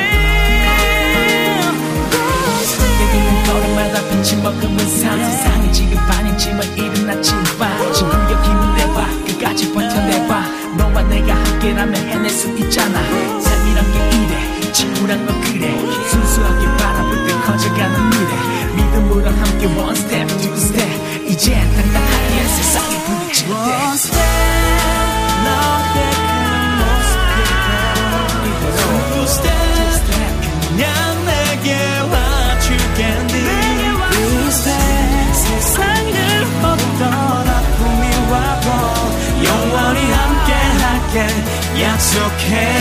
내게는 걸음마다 빛이 머금은 삶. 세상이 지금 반이지만 일어나지 마. 친구여 힘을 내봐. 끝까지 버텨내봐. 너와 내가 함께라면 해낼 수 있잖아. 삶이란 게 이래. 친구란 건 그래. 순수하게 바라볼 때 커져가는 미래. 믿음으로 함께 one step, two step. 이제 당당하게 세상에 부딪힐 때 One step 너의 그 모습 그대로 Two step 그냥 내게 와주겠니? Three step 세상 그 어떤 아픔이 와도 영원히 함께할게 약속해.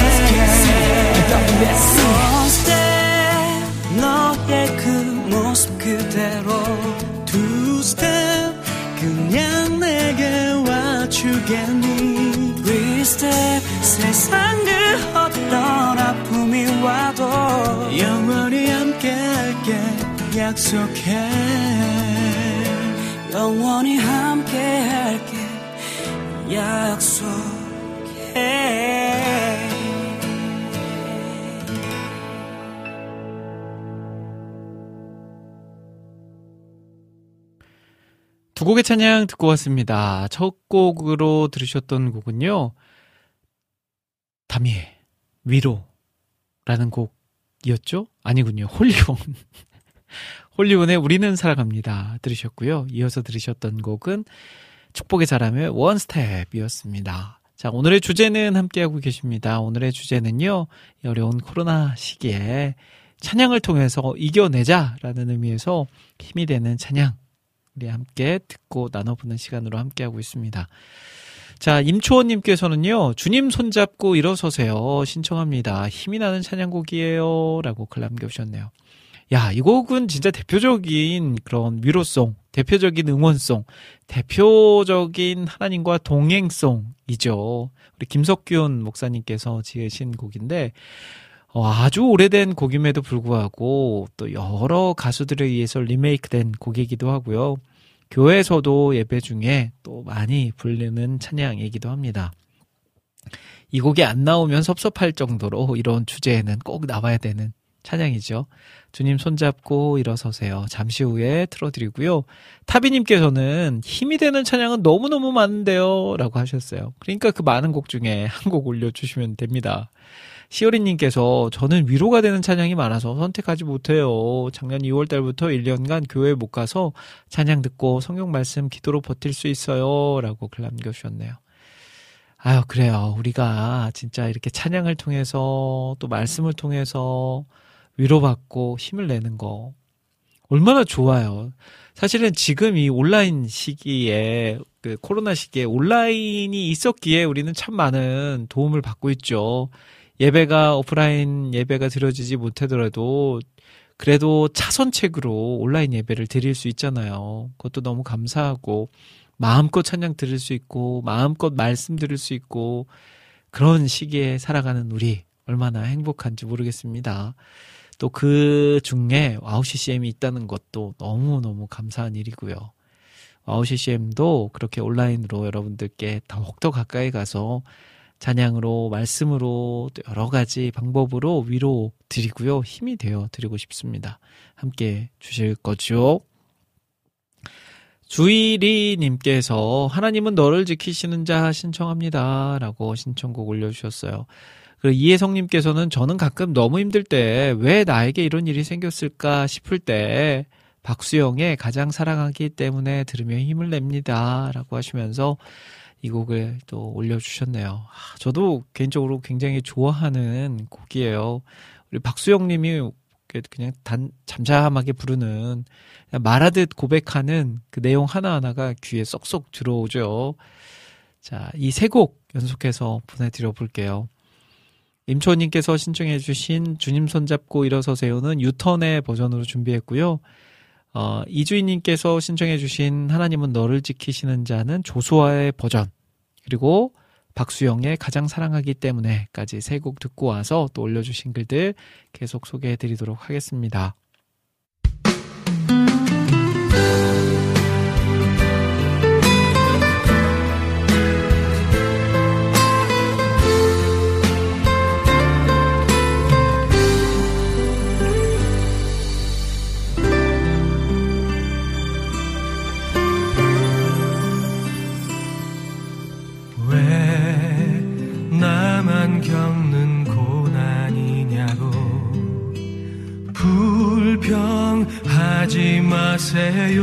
One step 너의 그 모습 그대로 Two step 그냥 내게 와주겠니? Three step 세상 그 어떤 아픔이 와도 영원히 함께할게 약속해. 영원히 함께할게 약속해. 두 곡의 찬양 듣고 왔습니다. 첫 곡으로 들으셨던 곡은요, 다미의 위로라는 곡이었죠? 아니군요. 홀리원. 홀리원의 우리는 살아갑니다 들으셨고요. 이어서 들으셨던 곡은 축복의 사람의 원스텝이었습니다. 자, 오늘의 주제는 함께하고 계십니다. 오늘의 주제는요, 이 어려운 코로나 시기에 찬양을 통해서 이겨내자라는 의미에서 힘이 되는 찬양, 우리 함께 듣고 나눠보는 시간으로 함께하고 있습니다. 자, 임초원님께서는요, 주님 손잡고 일어서세요 신청합니다. 힘이 나는 찬양곡이에요 라고 글 남겨주셨네요. 야, 이 곡은 진짜 대표적인 그런 위로송, 대표적인 응원송, 대표적인 하나님과 동행송이죠. 우리 김석균 목사님께서 지으신 곡인데, 아주 오래된 곡임에도 불구하고 또 여러 가수들에 의해서 리메이크된 곡이기도 하고요. 교회에서도 예배 중에 또 많이 부르는 찬양이기도 합니다. 이 곡이 안 나오면 섭섭할 정도로 이런 주제에는 꼭 나와야 되는 찬양이죠. 주님 손잡고 일어서세요. 잠시 후에 틀어드리고요. 타비님께서는 힘이 되는 찬양은 너무너무 많은데요 라고 하셨어요. 그러니까 그 많은 곡 중에 한 곡 올려주시면 됩니다. 시오리님께서 저는 위로가 되는 찬양이 많아서 선택하지 못해요. 작년 2월달부터 1년간 교회에 못 가서 찬양 듣고 성경 말씀 기도로 버틸 수 있어요 라고 글 남겨주셨네요. 아유, 그래요. 우리가 진짜 이렇게 찬양을 통해서 또 말씀을 통해서 위로받고 힘을 내는 거 얼마나 좋아요. 사실은 지금 이 온라인 시기에, 그 코로나 시기에 온라인이 있었기에 우리는 참 많은 도움을 받고 있죠. 예배가 오프라인 예배가 드려지지 못하더라도 그래도 차선책으로 온라인 예배를 드릴 수 있잖아요. 그것도 너무 감사하고 마음껏 찬양 들을 수 있고 마음껏 말씀 들을 수 있고 그런 시기에 살아가는 우리 얼마나 행복한지 모르겠습니다. 또 그 중에 와우CCM이 있다는 것도 너무너무 감사한 일이고요. 와우CCM도 그렇게 온라인으로 여러분들께 더욱더 가까이 가서 찬양으로 말씀으로 또 여러 가지 방법으로 위로 드리고요. 힘이 되어 드리고 싶습니다. 함께 주실 거죠. 주일이님께서 하나님은 너를 지키시는 자 신청합니다 라고 신청곡 올려주셨어요. 그리고 이혜성님께서는 저는 가끔 너무 힘들 때 왜 나에게 이런 일이 생겼을까 싶을 때 박수영의 가장 사랑하기 때문에 들으며 힘을 냅니다 라고 하시면서 이 곡을 또 올려주셨네요. 저도 개인적으로 굉장히 좋아하는 곡이에요. 우리 박수영님이 그냥 잠잠하게 부르는 말하듯 고백하는 그 내용 하나하나가 귀에 쏙쏙 들어오죠. 자, 이 세 곡 연속해서 보내드려 볼게요. 임초원님께서 신청해 주신 주님 손잡고 일어서세요는 유턴의 버전으로 준비했고요. 이주인님께서 신청해 주신 하나님은 너를 지키시는 자는 조수아의 버전, 그리고 박수영의 가장 사랑하기 때문에까지 세 곡 듣고 와서 또 올려주신 글들 계속 소개해 드리도록 하겠습니다. 나만 겪는 고난이냐고 불평하지 마세요.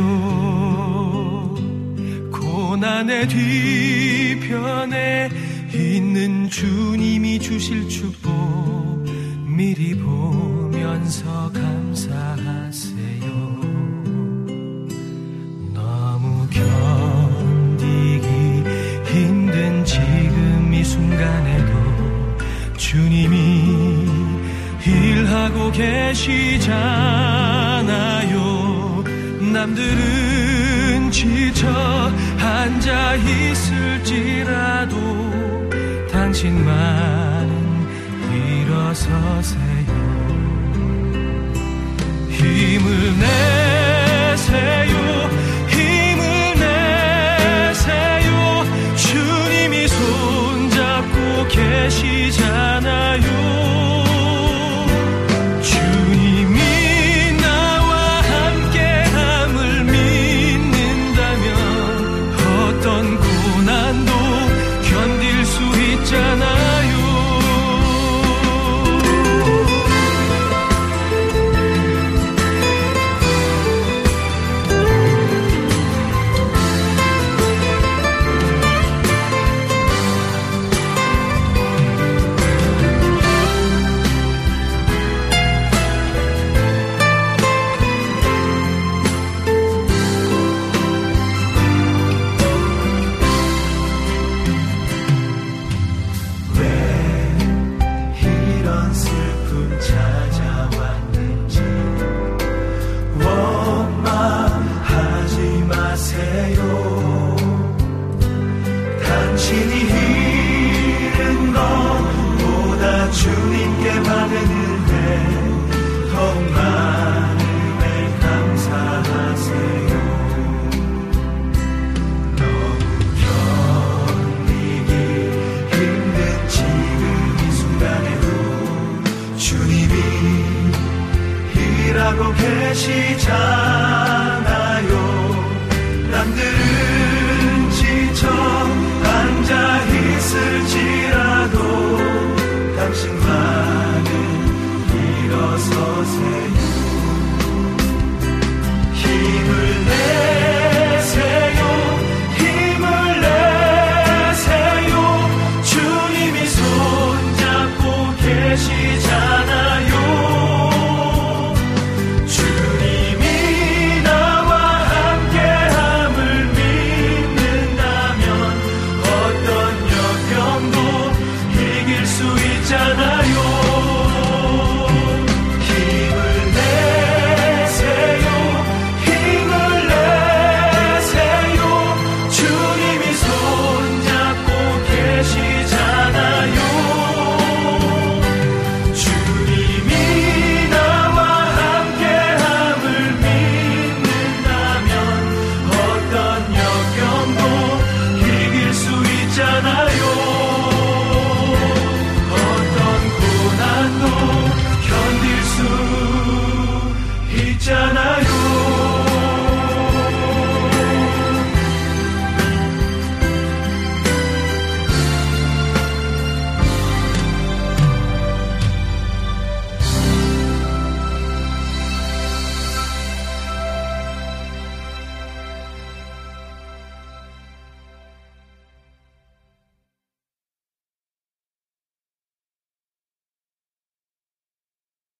고난의 뒤편에 있는 주님이 주실 축복 미리 보면서 감사하세요. 너무 견디기 힘든 지금 이 순간에도 주님이 일하고 계시잖아요. 남들은 지쳐 앉아 있을지라도 당신만은 일어서세요. 힘을 내세요. 힘을 내세요. 주님이 손잡고 계시잖아요. 주님이 나와 함께함을 믿는다면 어떤 고난도 견딜 수 있잖아요.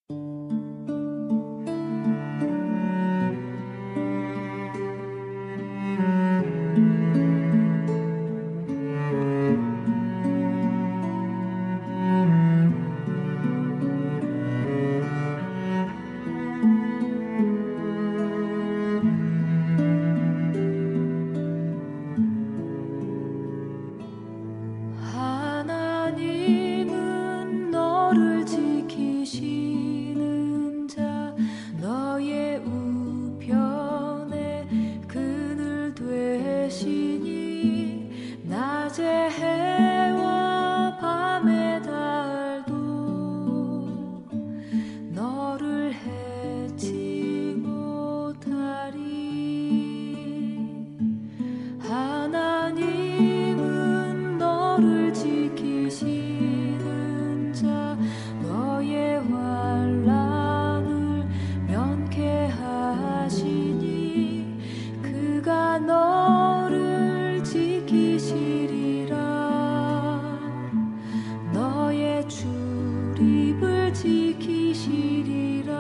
하나님은 너를 지키시는 자 너의 우편에 그늘 되시니 낮에 해와 밤의 달도 너를 해치 못하리. 하나님은 너를 지키시는 자 너의 환난을 면케하시니 그가 너를 지키시리라. 너의 출입을 지키시리라.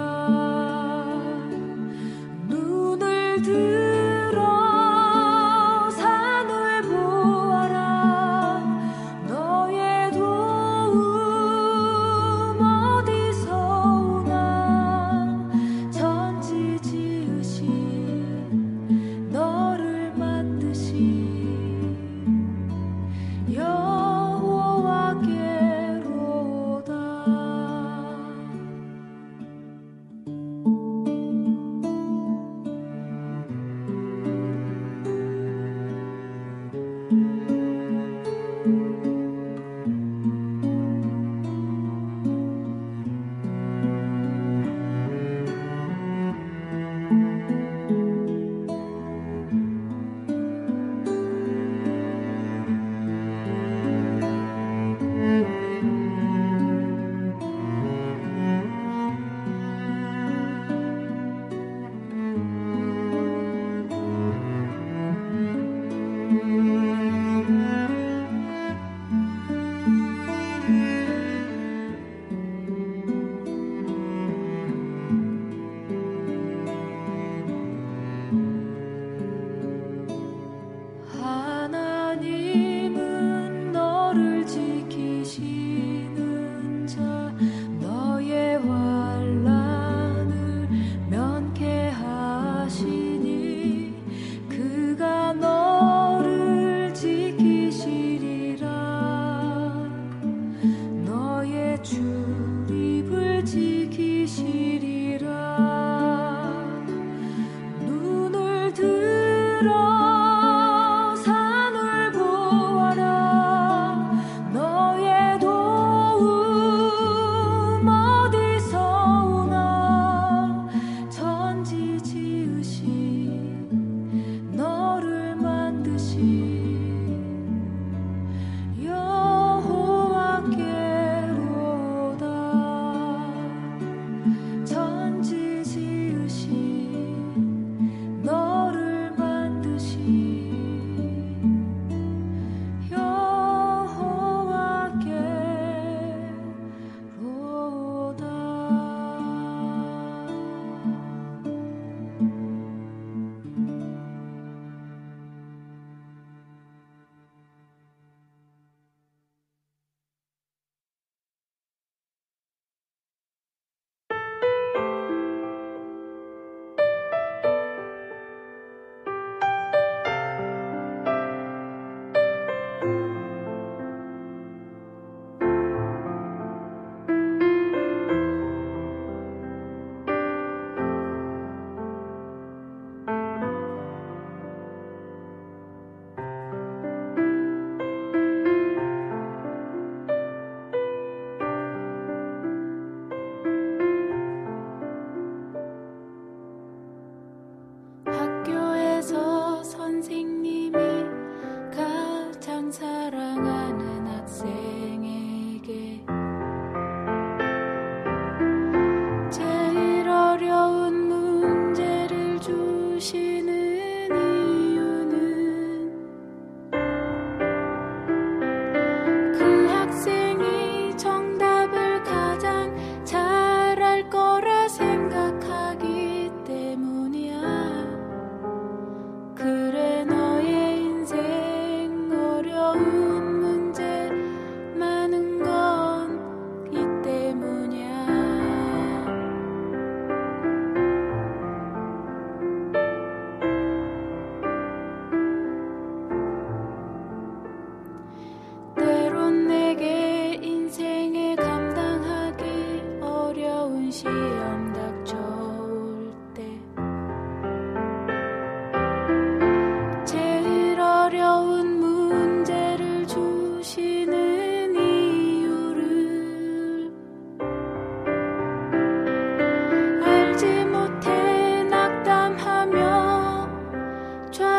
눈을 들어 산을 보아라. 너의 도움 어디서 오나. 천지 지으신 너를 만드신 여호와께로다.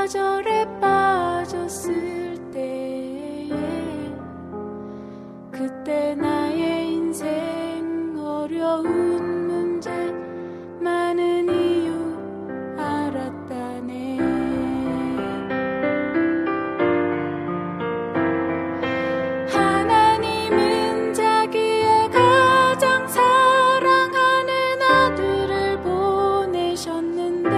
좌절에 빠졌을 때에 그때 나의 인생 어려운 문제 많은 이유 알았다네. 하나님은 자기의 가장 사랑하는 아들을 보내셨는데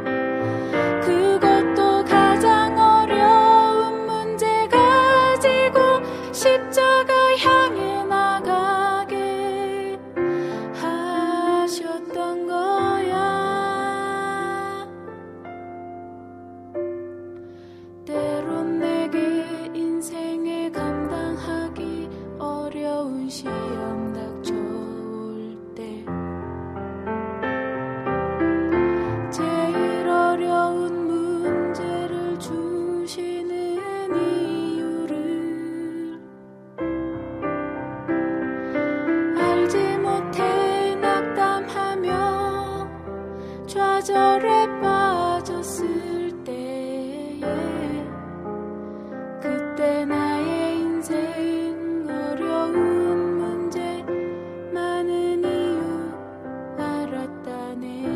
그것도 가장 어려운 문제 가지고 십자가 향해 나가게 하셨던 거야. 때론 내게 인생에 감당하기 어려운 시험 닥쳐올 때 제일 어려운 문제를 주시는 이유를 알지 못해 낙담하며 좌절에 빠졌을 때에 그때 나의 인생 어려운 문제 많은 이유 알았다네.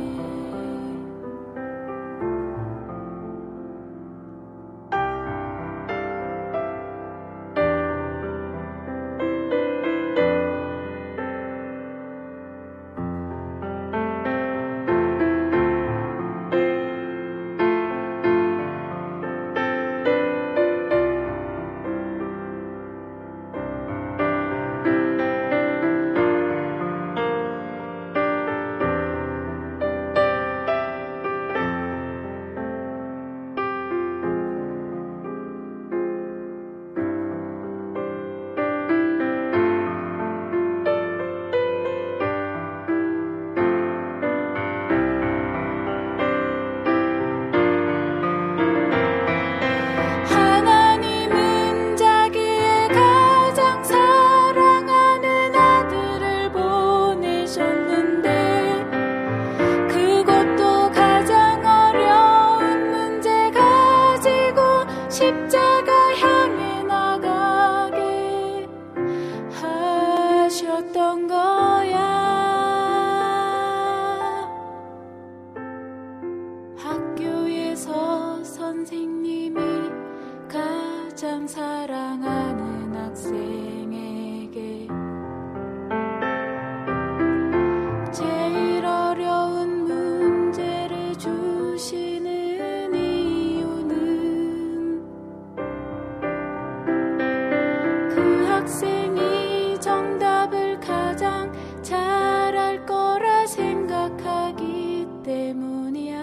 하나님은 자기의 가장 사랑하는 아들을 보내셨는데 그것도 가장 어려운 문제 가지고 십자가 향해 나가게 하셨던 거야. 학교에서 선생님이 가장 사랑하는 학생에게 제일 어려운 문제를 주시는 이유는 그 학생이 정답을 가장 잘할 거라 생각하기 때문이야.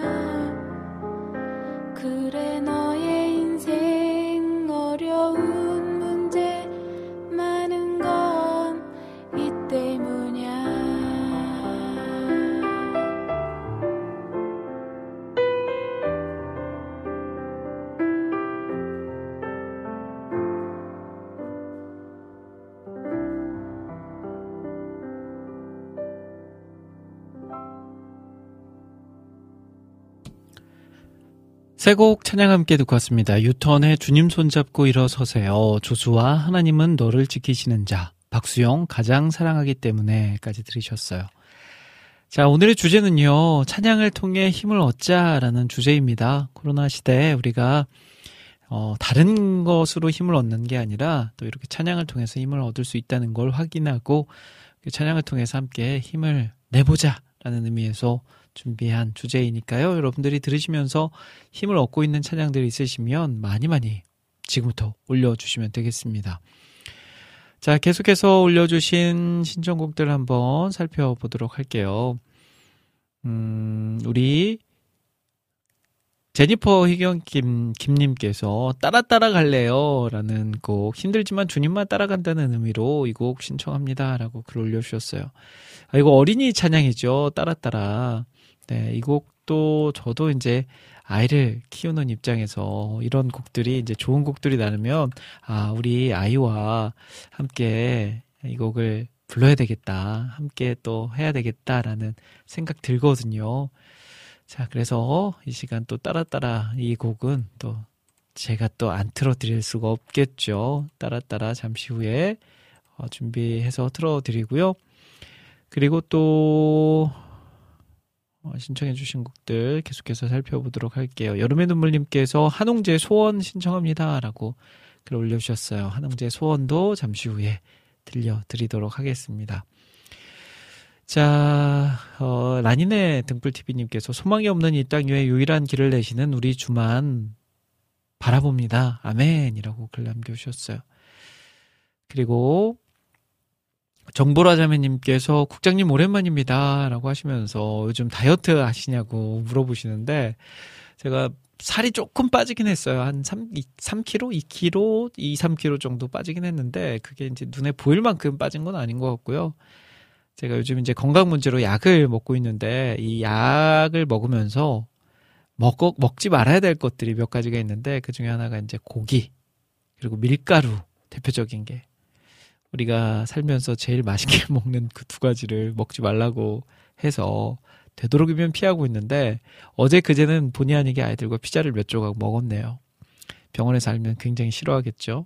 그래 너의 인생 어려운 문제 많은 건 이 때문이야. 새 곡 찬양 함께 듣고 왔습니다. 유턴의 주님 손잡고 일어서세요. 조수와 하나님은 너를 지키시는 자. 박수영 가장 사랑하기 때문에까지 들으셨어요. 자, 오늘의 주제는요. 찬양을 통해 힘을 얻자라는 주제입니다. 코로나 시대에 우리가 다른 것으로 힘을 얻는 게 아니라 또 이렇게 찬양을 통해서 힘을 얻을 수 있다는 걸 확인하고 그 찬양을 통해서 함께 힘을 내보자라는 의미에서 준비한 주제이니까요. 여러분들이 들으시면서 힘을 얻고 있는 찬양들이 있으시면 많이 지금부터 올려주시면 되겠습니다. 자, 계속해서 올려주신 신청곡들 한번 살펴보도록 할게요. 우리 제니퍼 희경 김님께서 따라 갈래요 라는 곡, 힘들지만 주님만 따라간다는 의미로 이 곡 신청합니다 라고 글 올려주셨어요. 이거 어린이 찬양이죠. 따라. 네, 이 곡도 저도 이제 아이를 키우는 입장에서 이런 곡들이 이제 좋은 곡들이 나누면 우리 아이와 함께 이 곡을 불러야 되겠다, 함께 또 해야 되겠다라는 생각 들거든요. 자, 그래서 이 시간 또 따라따라 이 곡은 또 제가 또 안 틀어드릴 수가 없겠죠. 따라따라 잠시 후에 준비해서 틀어드리고요. 그리고 또 신청해 주신 곡들 계속해서 살펴보도록 할게요. 여름의 눈물님께서 한웅재 소원 신청합니다 라고 글 올려주셨어요. 한웅재 소원도 잠시 후에 들려드리도록 하겠습니다. 자, 라니네 등불TV님께서 소망이 없는 이 땅 위에 유일한 길을 내시는 우리 주만 바라봅니다. 아멘이라고 글 남겨주셨어요. 그리고 정보라자매님께서 국장님 오랜만입니다 라고 하시면서 요즘 다이어트 하시냐고 물어보시는데 제가 살이 조금 빠지긴 했어요. 한 3kg? 2kg? 2-3kg 정도 빠지긴 했는데 그게 이제 눈에 보일 만큼 빠진 건 아닌 것 같고요. 제가 요즘 이제 건강 문제로 약을 먹고 있는데 이 약을 먹으면서 먹지 말아야 될 것들이 몇 가지가 있는데 그 중에 하나가 이제 고기 그리고 밀가루 대표적인 게 우리가 살면서 제일 맛있게 먹는 그 두 가지를 먹지 말라고 해서 되도록이면 피하고 있는데 어제 그제는 본의 아니게 아이들과 피자를 몇 조각 먹었네요. 병원에서 알면 굉장히 싫어하겠죠.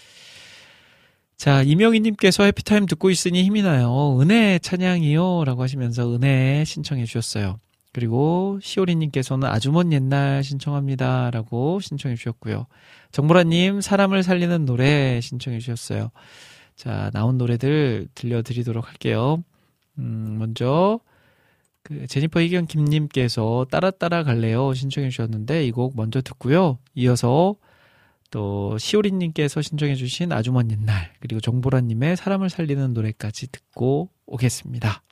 자, 이명희님께서 해피타임 듣고 있으니 힘이 나요. 은혜 찬양이요 라고 하시면서 은혜 신청해 주셨어요. 그리고 시오리님께서는 아주 먼 옛날 신청합니다 라고 신청해 주셨고요. 정보라님 사람을 살리는 노래 신청해 주셨어요. 자, 나온 노래들 들려드리도록 할게요. 먼저 그 제니퍼 희경 김님께서 따라 갈래요 신청해 주셨는데 이 곡 먼저 듣고요. 이어서 또 시오리님께서 신청해 주신 아주 먼 옛날 그리고 정보라님의 사람을 살리는 노래까지 듣고 오겠습니다.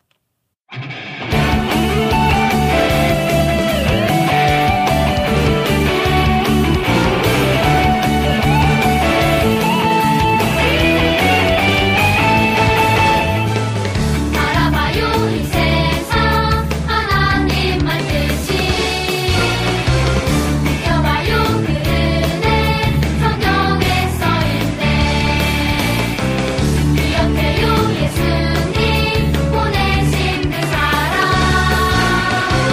예수님 보내신 그 사랑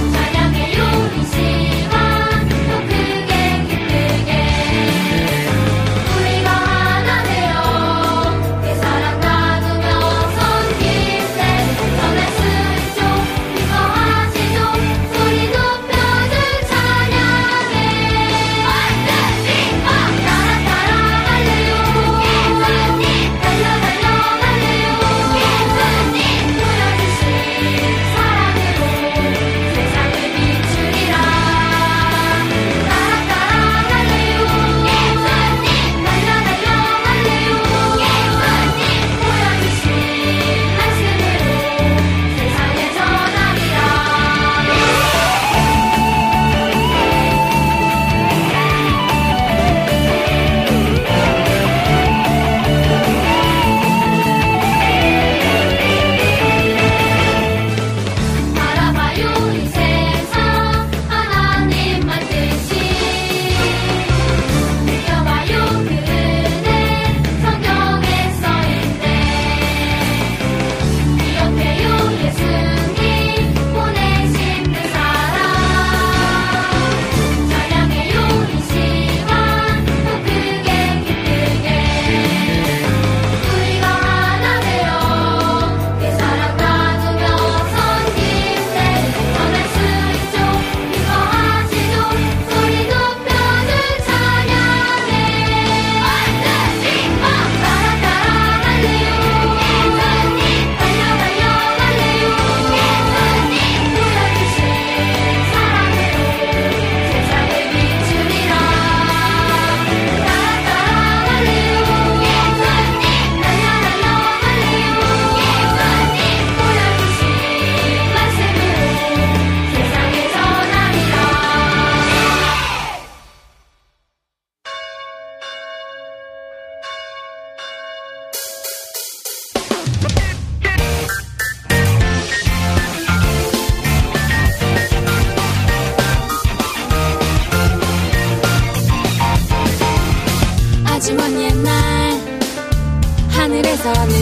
하늘에서는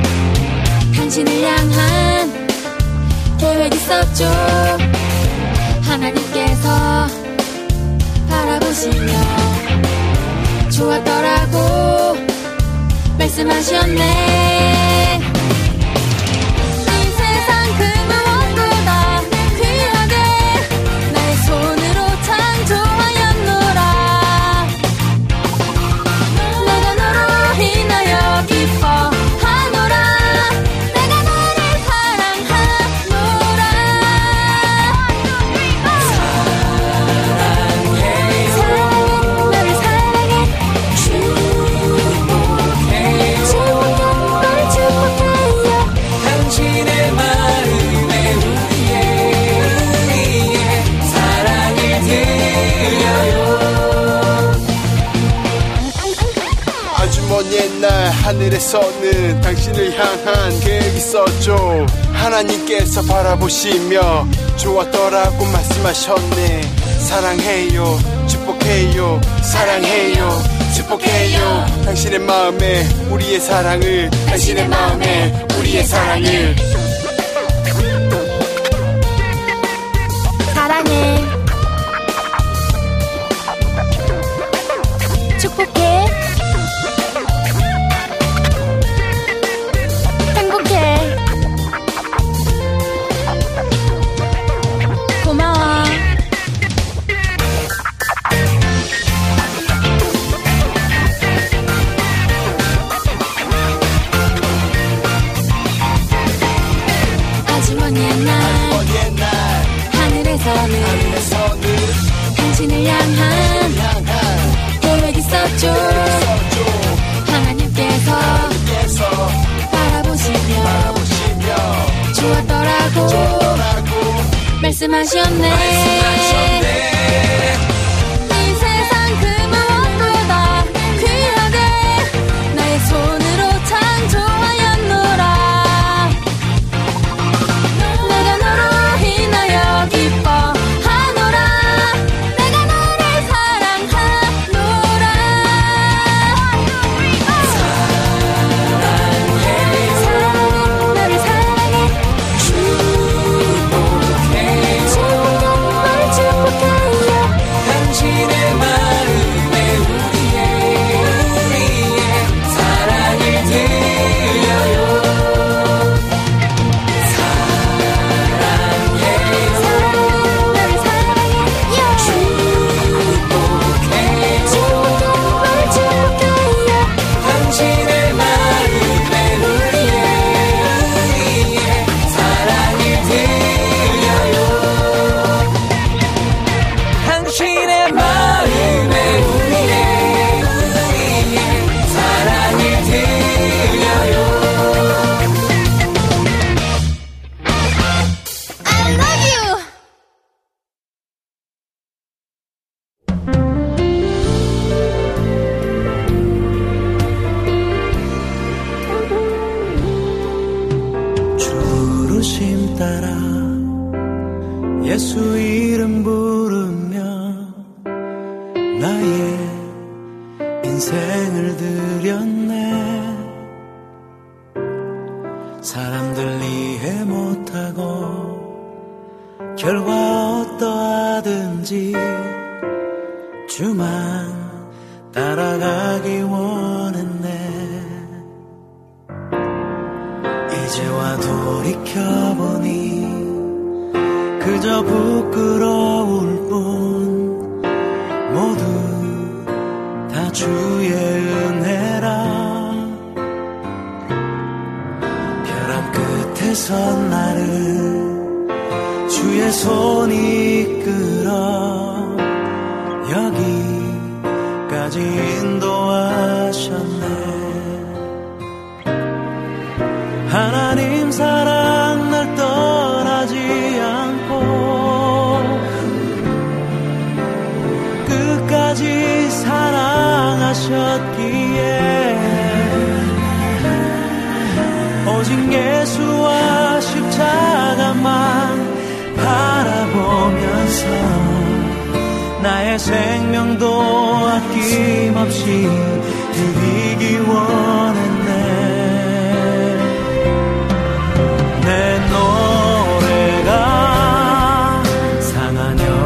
당신을 향한 계획 있었죠. 하나님께서 바라보시며 좋았더라고 말씀하셨네. 이 세상 그 무엇보다 귀하게 나의 손으로 창조하였노라. 내가 너로 인하여 기뻐하노라. 내가 너를 사랑하노라. 너를 사랑해 축복해 널 축복해요. 당신의 마음에 우리의 사랑을 드려요. 아주 먼 옛날 하늘에서는 당신을 향한 계획이 있었죠. 하나님께서 바라보시며 좋았더라고 말씀하셨네. 사랑해요 축복해요 사랑해요 축복해요. 당신의 마음에 우리의 사랑을 당신의 마음에 우리의 사랑을 사랑해 축복해 행복해 고마워. 아주 먼 옛날 하늘에서는 당신을 향한 계획이 있었죠. 하나님께서 바라보시며 좋았더라고 말씀하셨네. 이 세상 그 무엇보다 귀하게 나의 손으로 창조하였노라. 내가 너로 인하여 기뻐하노라. 내가 너를 사랑하노라. 너를 사랑해 축복해 널 축복해요. 당신의 마음에 우리의 사랑을 드려요. 너를 사랑해 축복해 널 축복해요. 당신의 마음에 우리의 사랑을 드려요. 당신의 마음에 우리의 사랑을 드려요. I love you. 부르심 따라 예수 이름 부르며 나의 인생을 드렸네. 사람들 이해 못하고 결과 어떠하든지 주만 따라가기 원했네. 이제와 돌이켜보니 그저 부끄러울 뿐 모두 다 주의 은혜라. 벼랑 끝에서 나를 주의 손이 이끌어 여기까지 인도하셨네. 하나님 사랑 날 떠나지 않고 끝까지 사랑하셨기에 오직 예수와 십자가만 바라보면서 나의 생명도 아낌없이 드리기 원했네. 내 노래가 상하냐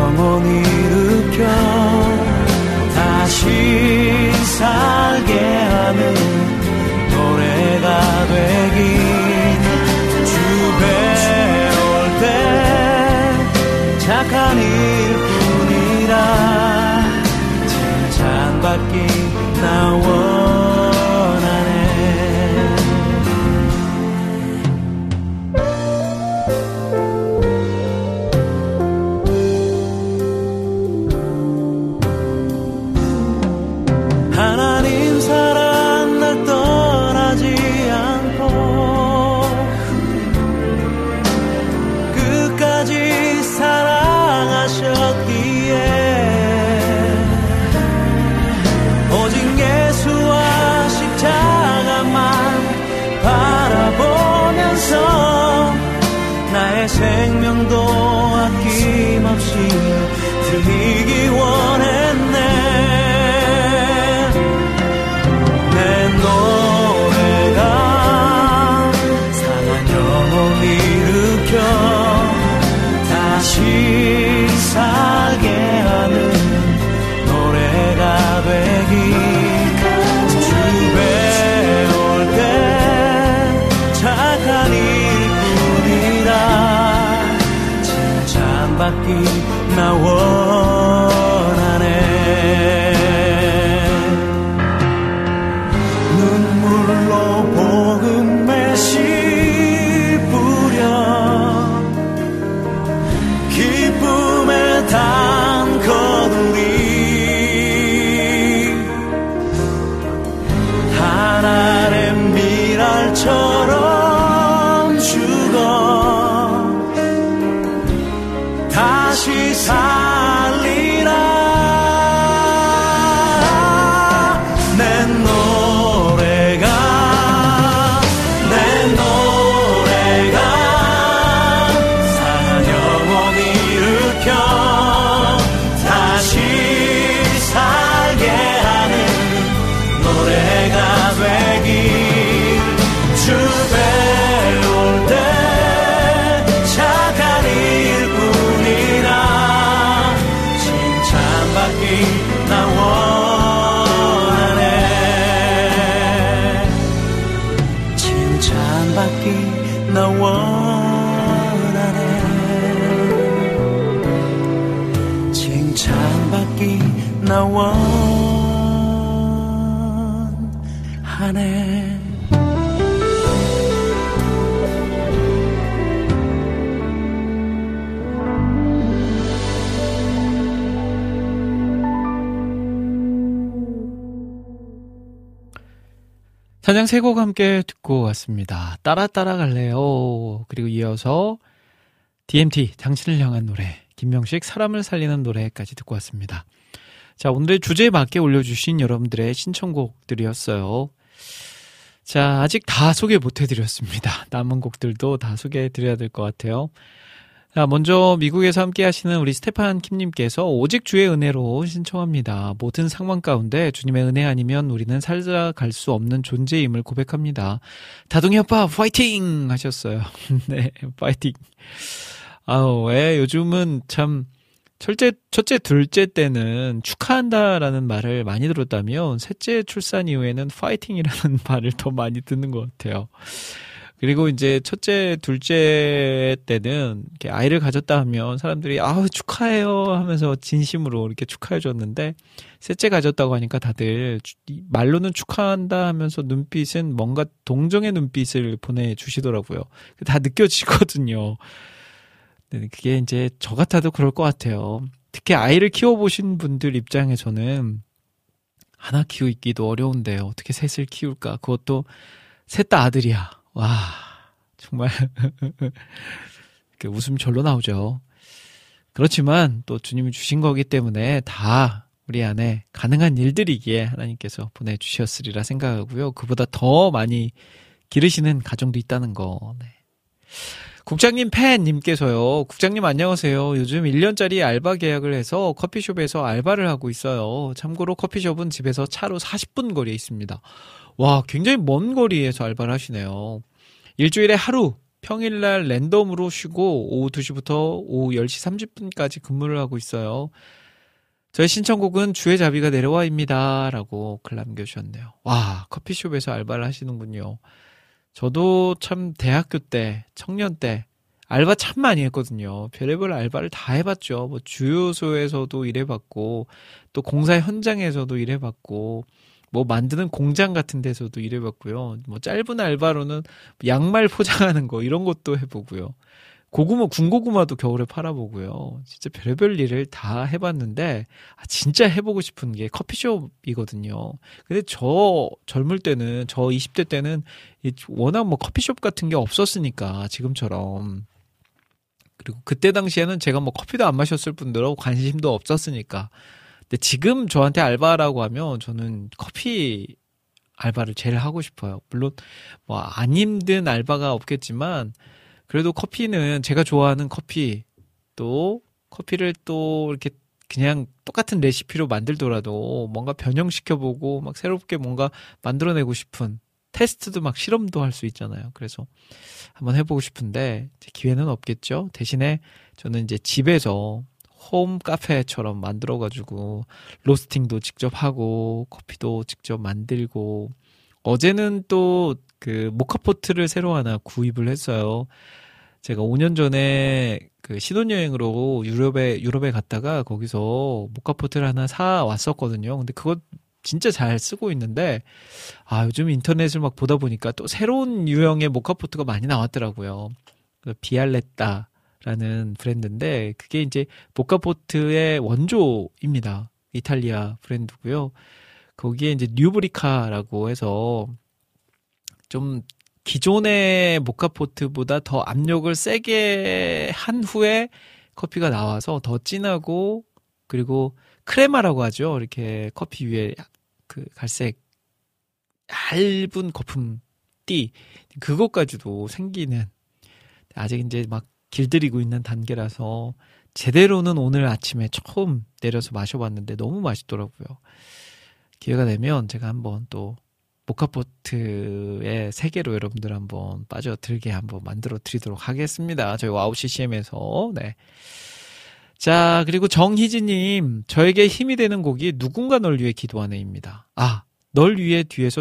칭찬받기 나 원하네. 하나님 사랑 날 떠나지 않고 끝까지 사랑하셨기에 오직 예수와 십자가만 바라보면서 나의 생명도 아낌없이 드리기 원했네. 내 노래가 상한 영혼 일으켜 다시 살게 하는 노래가 되기. 주배 올 때 착한 일뿐이라 칭찬받기 나 원하네. 눈물로 복음의 씨 뿌려 기쁨의 단 거두리. 하나의 미랄처럼 죽어 다시 살리라. 내 노래가 상한 영혼 일으켜 다시 살게 하는 노래가 되길. 주배 올 때 착한 일뿐이라 칭찬받기 나 원하네. 칭찬받기 나 원하네. 칭찬받기 나 원하네. 찬양 세 곡 함께 듣고 왔습니다. 따라 갈래요. 그리고 이어서 DMT 당신을 향한 노래, 김명식 사람을 살리는 노래까지 듣고 왔습니다. 자, 오늘의 주제에 맞게 올려주신 여러분들의 신청곡들이었어요. 자, 아직 다 소개 못해드렸습니다. 남은 곡들도 다 소개해드려야 될 것 같아요. 자, 먼저 미국에서 함께 하시는 우리 스테판 킴님께서 오직 주의 은혜로 신청합니다. 모든 상황 가운데 주님의 은혜 아니면 우리는 살아갈 수 없는 존재임을 고백합니다. 다둥이 오빠 파이팅 하셨어요. 네, 파이팅. 왜 요즘은 참 첫째, 둘째 때는 축하한다라는 말을 많이 들었다면 셋째 출산 이후에는 파이팅이라는 말을 더 많이 듣는 것 같아요. 그리고 이제 첫째, 둘째 때는 이렇게 아이를 가졌다 하면 사람들이 축하해요 하면서 진심으로 이렇게 축하해 줬는데 셋째 가졌다고 하니까 다들 말로는 축하한다 하면서 눈빛은 뭔가 동정의 눈빛을 보내주시더라고요. 다 느껴지거든요. 그게 이제 저 같아도 그럴 것 같아요. 특히 아이를 키워보신 분들 입장에서는 하나 키우기도 어려운데 어떻게 셋을 키울까? 그것도 셋 다 아들이야. 와, 정말 웃음 절로 나오죠. 그렇지만 또 주님이 주신 거기 때문에 다 우리 안에 가능한 일들이기에 하나님께서 보내주셨으리라 생각하고요. 그보다 더 많이 기르시는 가정도 있다는 거. 네. 국장님 팬님께서요. 국장님 안녕하세요. 요즘 1년짜리 알바 계약을 해서 커피숍에서 알바를 하고 있어요. 참고로 커피숍은 집에서 차로 40분 거리에 있습니다. 와, 굉장히 먼 거리에서 알바를 하시네요. 일주일에 하루, 평일날 랜덤으로 쉬고 오후 2시부터 오후 10시 30분까지 근무를 하고 있어요. 저의 신청곡은 주의 자비가 내려와입니다. 라고 글 남겨주셨네요. 와, 커피숍에서 알바를 하시는군요. 저도 참 대학교 때, 청년 때 알바 참 많이 했거든요. 별의별 알바를 다 해봤죠. 뭐 주유소에서도 일해봤고, 또 공사 현장에서도 일해봤고, 뭐 만드는 공장 같은 데서도 일해봤고요. 뭐 짧은 알바로는 양말 포장하는 거 이런 것도 해보고요. 고구마, 군고구마도 겨울에 팔아보고요. 진짜 별의별 일을 다 해봤는데, 진짜 해보고 싶은 게 커피숍이거든요. 근데 저 젊을 때는, 저 20대 때는 워낙 뭐 커피숍 같은 게 없었으니까, 지금처럼. 그리고 그때 당시에는 제가 뭐 커피도 안 마셨을 뿐더러 관심도 없었으니까. 근데 지금 저한테 알바라고 하면 저는 커피 알바를 제일 하고 싶어요. 물론 뭐 안 힘든 알바가 없겠지만 그래도 커피는 제가 좋아하는 커피 또 커피를 또 이렇게 그냥 똑같은 레시피로 만들더라도 뭔가 변형시켜보고 막 새롭게 뭔가 만들어내고 싶은 테스트도 막 실험도 할 수 있잖아요. 그래서 한번 해보고 싶은데 기회는 없겠죠. 대신에 저는 이제 집에서 홈 카페처럼 만들어가지고 로스팅도 직접 하고 커피도 직접 만들고 어제는 또 그 모카포트를 새로 하나 구입을 했어요. 제가 5년 전에 그 신혼여행으로 유럽에 갔다가 거기서 모카포트를 하나 사 왔었거든요. 근데 그거 진짜 잘 쓰고 있는데 요즘 인터넷을 막 보다 보니까 또 새로운 유형의 모카포트가 많이 나왔더라고요. 비알레타라는 브랜드인데 그게 이제 모카포트의 원조입니다. 이탈리아 브랜드고요. 거기에 이제 뉴브리카라고 해서 좀 기존의 모카포트보다 더 압력을 세게 한 후에 커피가 나와서 더 진하고 그리고 크레마라고 하죠. 이렇게 커피 위에 그 갈색 얇은 거품띠 그것까지도 생기는 아직 이제 막 길들이고 있는 단계라서 제대로는 오늘 아침에 처음 내려서 마셔봤는데 너무 맛있더라고요. 기회가 되면 제가 한번 또 모카포트의 세계로 여러분들 한번 빠져들게 한번 만들어 드리도록 하겠습니다. 저희 와우 CCM에서. 네. 자, 그리고 정희진님, 저에게 힘이 되는 곡이 누군가 널 위해 기도하네입니다. 널 위해 뒤에서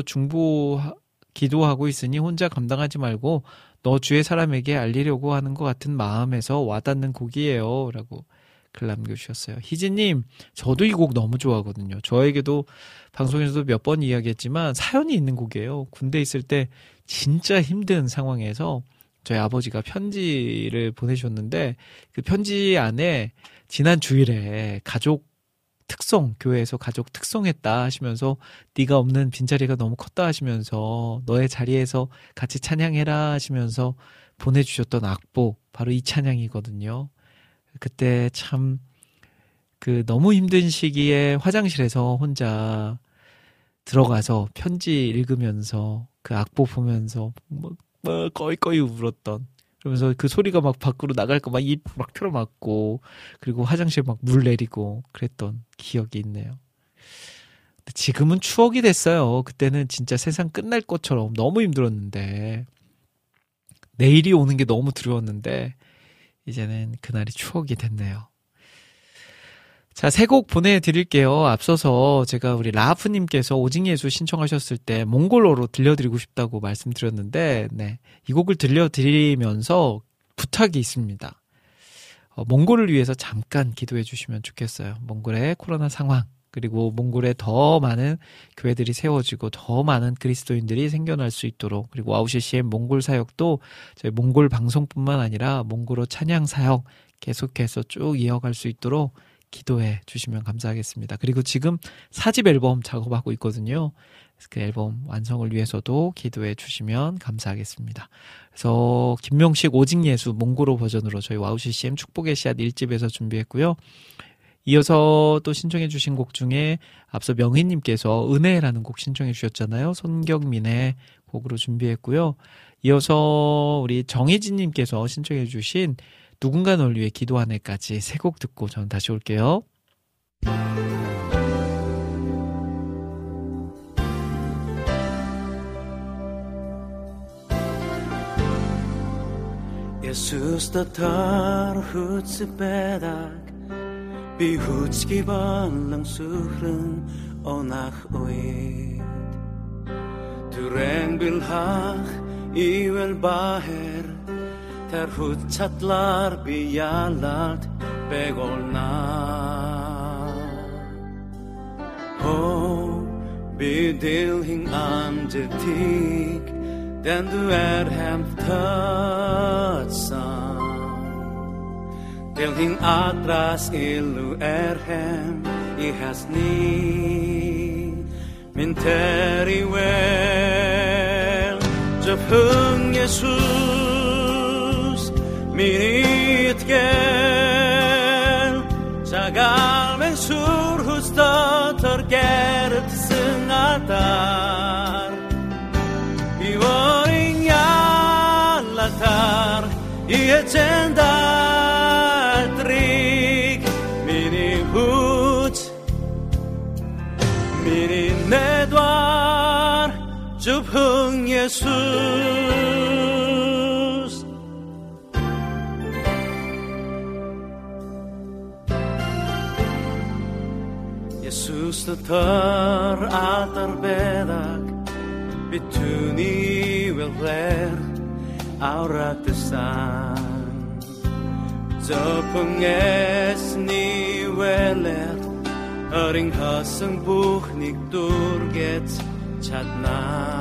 기도하고 있으니 혼자 감당하지 말고 너 주의 사람에게 알리려고 하는 것 같은 마음에서 와닿는 곡이에요. 라고 글 남겨주셨어요. 희진님, 저도 이 곡 너무 좋아하거든요. 저에게도 방송에서도 몇 번 이야기했지만 사연이 있는 곡이에요. 군대 있을 때 진짜 힘든 상황에서 저희 아버지가 편지를 보내셨는데 그 편지 안에 지난 주일에 가족 특송, 교회에서 가족 특송했다 하시면서 네가 없는 빈자리가 너무 컸다 하시면서 너의 자리에서 같이 찬양해라 하시면서 보내주셨던 악보 바로 이 찬양이거든요. 그때 참 그 너무 힘든 시기에 화장실에서 혼자 들어가서 편지 읽으면서 그 악보 보면서 막 꺼이꺼이 울었던 그러면서 그 소리가 막 밖으로 나갈까 막 입 막 틀어막고 그리고 화장실 막 물 내리고 그랬던 기억이 있네요. 근데 지금은 추억이 됐어요. 그때는 진짜 세상 끝날 것처럼 너무 힘들었는데 내일이 오는 게 너무 두려웠는데 이제는 그날이 추억이 됐네요. 자, 새 곡 보내드릴게요. 앞서서 제가 우리 라프님께서 오직예수 신청하셨을 때 몽골어로 들려드리고 싶다고 말씀드렸는데, 네. 이 곡을 들려드리면서 부탁이 있습니다. 몽골을 위해서 잠깐 기도해 주시면 좋겠어요. 몽골의 코로나 상황, 그리고 몽골에 더 많은 교회들이 세워지고 더 많은 그리스도인들이 생겨날 수 있도록, 그리고 와우CCM 몽골 사역도 저희 몽골 방송뿐만 아니라 몽골어 찬양 사역 계속해서 쭉 이어갈 수 있도록 기도해 주시면 감사하겠습니다. 그리고 지금 4집 앨범 작업하고 있거든요. 그 앨범 완성을 위해서도 기도해 주시면 감사하겠습니다. 그래서 김명식 오직예수 몽골어 버전으로 저희 와우CCM 축복의 씨앗 1집에서 준비했고요. 이어서 또 신청해 주신 곡 중에 앞서 명희님께서 은혜라는 곡 신청해 주셨잖아요. 손경민의 곡으로 준비했고요. 이어서 우리 정희진님께서 신청해 주신 누군가 널 위해 기도하네까지 세 곡 듣고 저는 다시 올게요. Jesus tatar hutsepedak bihutski balang suhren onach oid Dureng bilhach iwel baher ter hutchatlar bialalt begolna. Oh, bedilhing angetik, den du hämt tøtsan. Delhing atras illu hem I hasni, min teri vel, jabhung Jesus, min itgel, jagal men sur husta torgeret singatar, bivoring yalatar, I etendar trik, mini hut, mini nedwar, jubhung Jesus. Jesus tar atar bedak, bituni welrer, aurak desan. Jubhung esni weler, öring hasang buchnig durget chatna.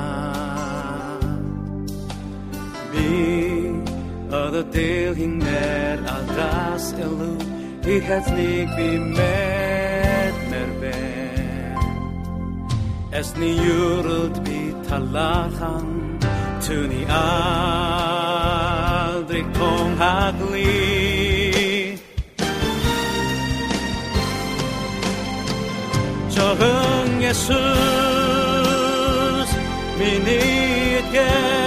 Bi öda delhing mer aldas elu, I hetsnig bi med merben. Esni jurult bi talachan, tuni aldrig konghagli. 저흥 예수 미니게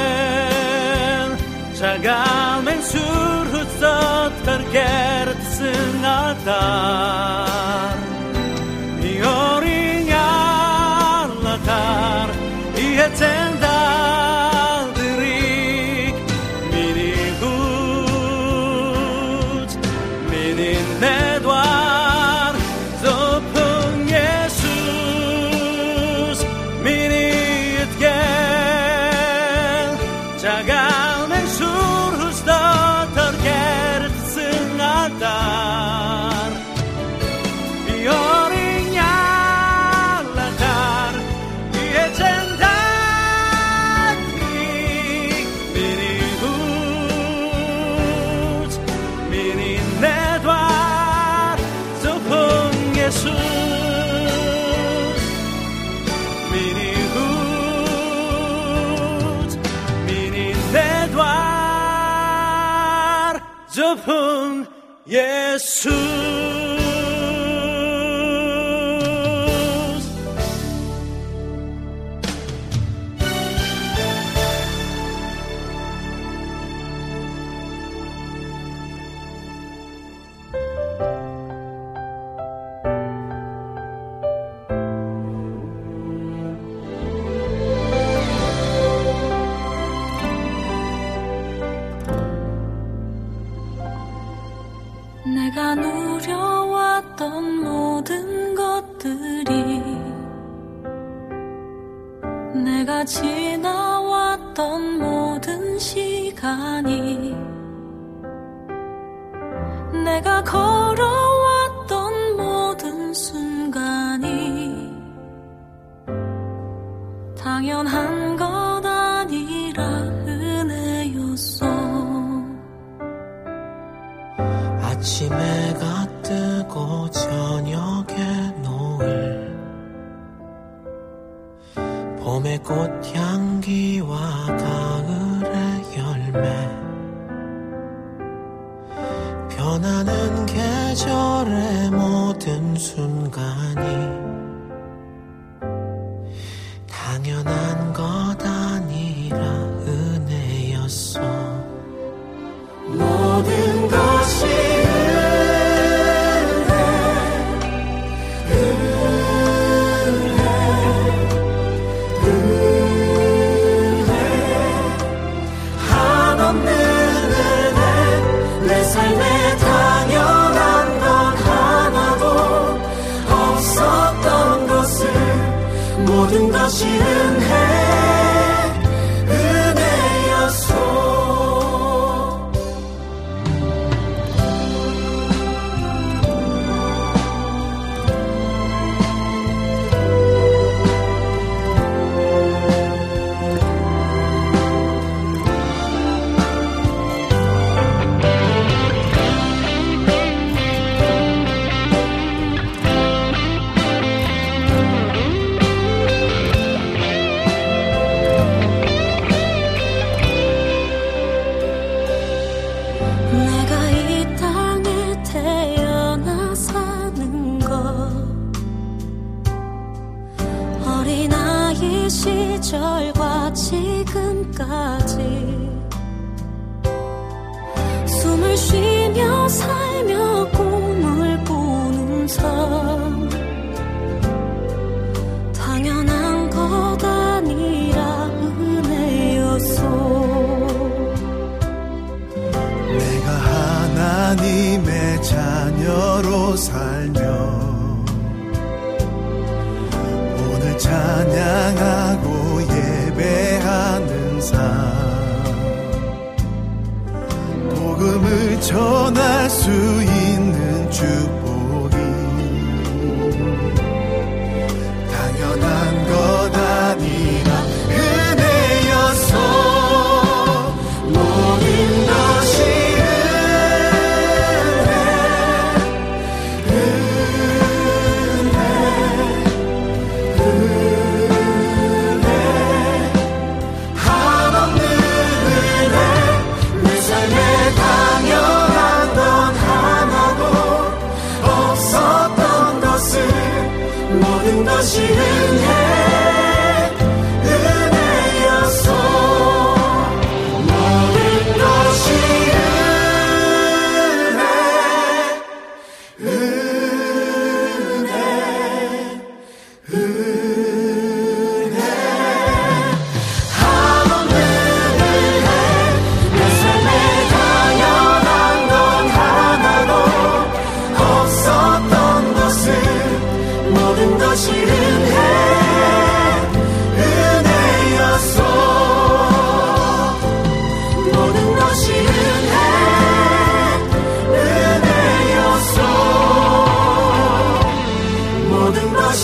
자가맨 술훗서 터게르 승하다 미오링 알라tar 이해텐다 드릭 미니굿 미니네드와 저풍 예수 내가 누려왔던 모든 것들이 내가 지나왔던 모든 시간이 내가 걸어왔던 모든 순간이 당연한 것 아니라 은혜였어. 아침에 해가 뜨고 저녁에 노을 봄의 꽃향기와 가을의 열매 변하는 계절의 모든 순간이 당연한 것 아니라 은혜였어. 모든 것이 한없는 은혜 내 삶에 당연한 것 하나도 없었던 것을 모든 것이 은혜였소. 이 시절과 지금까지 숨을 쉬며 살며 꿈을 꾸는 삶 당연한 것 아니라 은혜였소. 내가 하나님의 자녀로 살며 오늘 찬양하고 예배하는 삶 복음을 전할 수 있는 축복이 당연한 것 아니라 은혜였소. 모든 것이 한없는 은혜 내 삶에 당연한 건 하나도 없었던 것을 모든 것이 은혜였소. 모든 것이 한없는 은혜 내 삶에 당연한 건 하나도 없었던 것을 모든 것이 은혜였소. 모든 것이 은혜였소. 모든 것이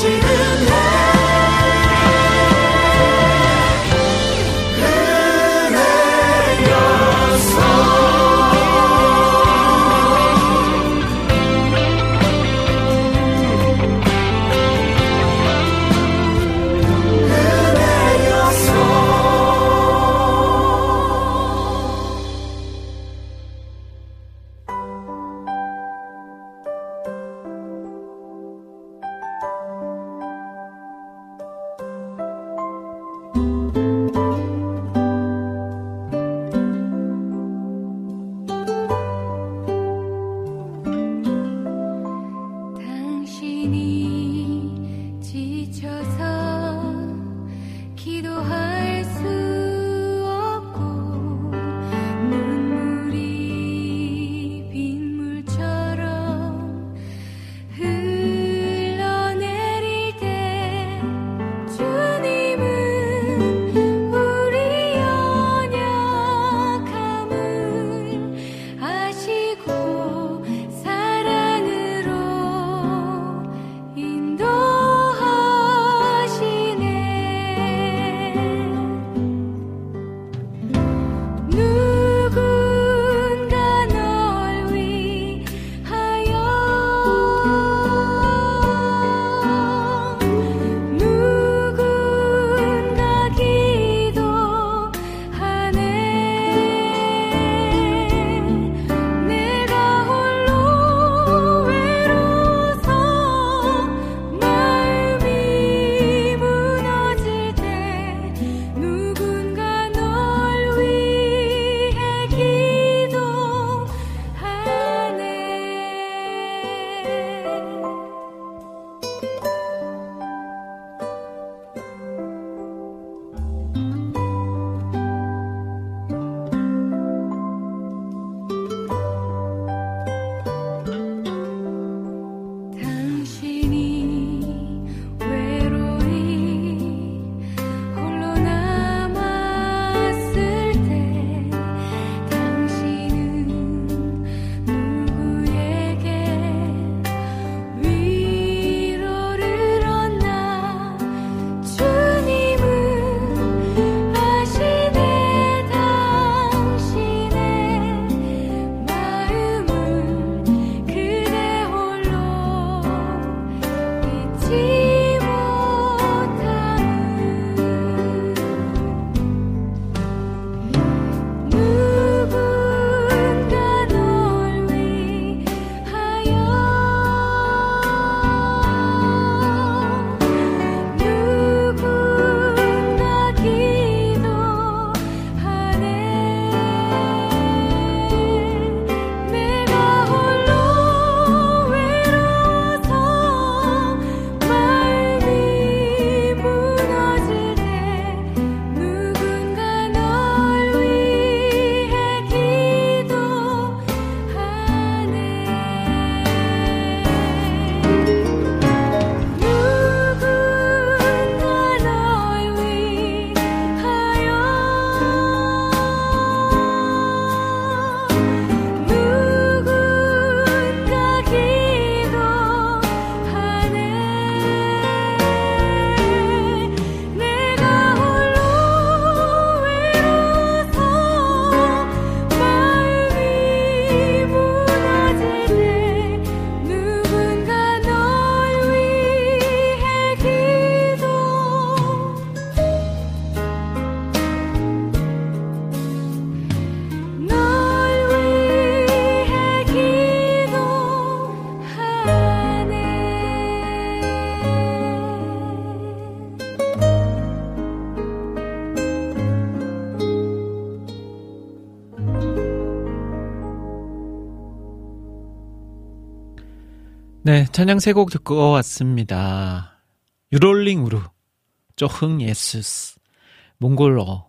네, 찬양 세 곡 듣고 왔습니다. 유롤링 우루, 쪼흥 예수스, 몽골어,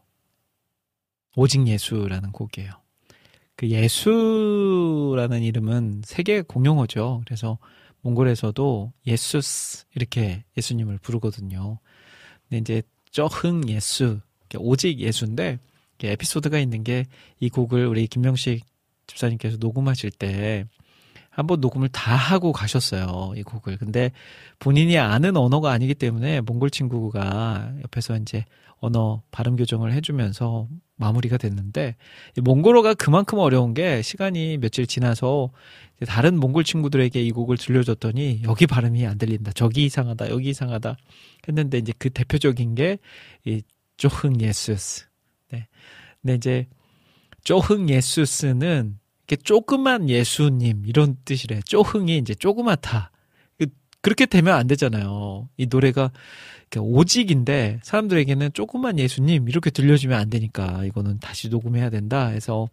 오직 예수라는 곡이에요. 그 예수라는 이름은 세계 공용어죠. 그래서 몽골에서도 예수스 이렇게 예수님을 부르거든요. 근데 이제 쪼흥 예수, 오직 예수인데 에피소드가 있는 게 이 곡을 우리 김명식 집사님께서 녹음하실 때 한번 녹음을 다 하고 가셨어요. 이 곡을. 근데 본인이 아는 언어가 아니기 때문에 몽골 친구가 옆에서 이제 언어 발음 교정을 해주면서 마무리가 됐는데, 이 몽골어가 그만큼 어려운 게 시간이 며칠 지나서 다른 몽골 친구들에게 이 곡을 들려줬더니 여기 발음이 안 들린다. 저기 이상하다. 여기 이상하다. 했는데 이제 그 대표적인 게 이 쪼흥 예수스. 네. 근데 이제 쪼흥 예수스는 이렇게 조그만 예수님 이런 뜻이래. 쪼흥이 이제 조그맣다. 그렇게 되면 안 되잖아요. 이 노래가 오직인데 사람들에게는 조그만 예수님 이렇게 들려주면 안 되니까 이거는 다시 녹음해야 된다 해서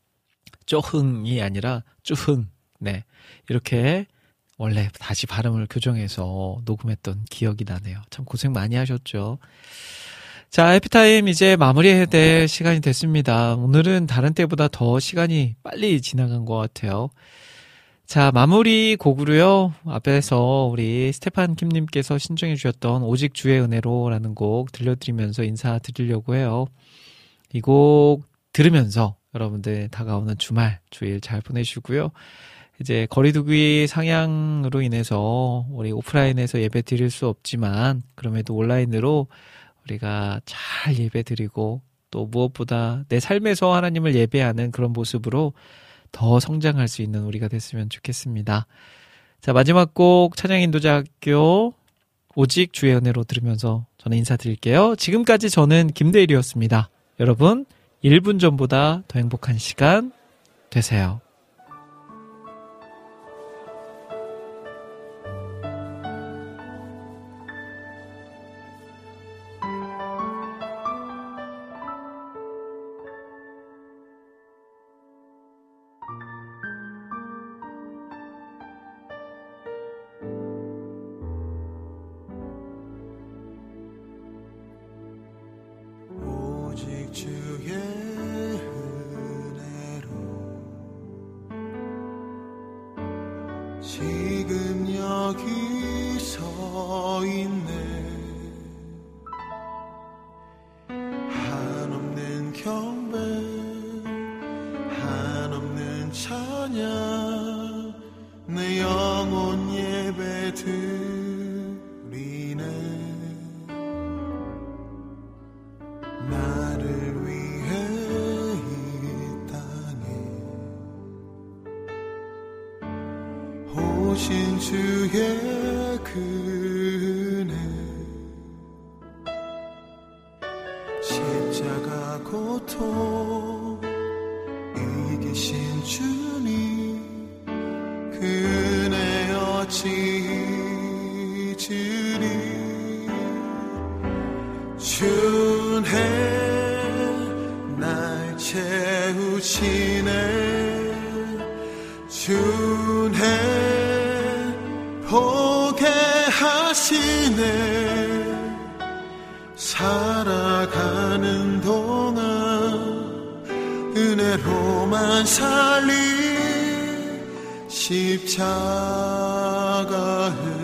쪼흥이 아니라 쭈흥. 네. 이렇게 원래 다시 발음을 교정해서 녹음했던 기억이 나네요. 참 고생 많이 하셨죠. 자, 해피타임 이제 마무리해야 될 시간이 됐습니다. 오늘은 다른 때보다 더 시간이 빨리 지나간 것 같아요. 자, 마무리 곡으로요. 앞에서 우리 스테판 킴님께서 신청해 주셨던 오직 주의 은혜로라는 곡 들려드리면서 인사드리려고 해요. 이 곡 들으면서 여러분들 다가오는 주말, 주일 잘 보내시고요. 이제 거리두기 상향으로 인해서 우리 오프라인에서 예배 드릴 수 없지만 그럼에도 온라인으로 우리가 잘 예배 드리고 또 무엇보다 내 삶에서 하나님을 예배하는 그런 모습으로 더 성장할 수 있는 우리가 됐으면 좋겠습니다. 자, 마지막 곡 찬양인도자학교 오직 주의 은혜로 들으면서 저는 인사드릴게요. 지금까지 저는 김대일이었습니다. 여러분 1분 전보다 더 행복한 시간 되세요. 지금 여기 서 있네. 한없는 경배, 한없는 찬양, 내 영혼 예배 드리네. 나를 위해 이 땅에 오신 주의 그네, 십자가 고통 이기신 주님, 그 은혜 어찌 잊으리. 주네 날 채우시네. 주네 보게 하시네. 살아가는 동안 은혜로만 살리 십자가를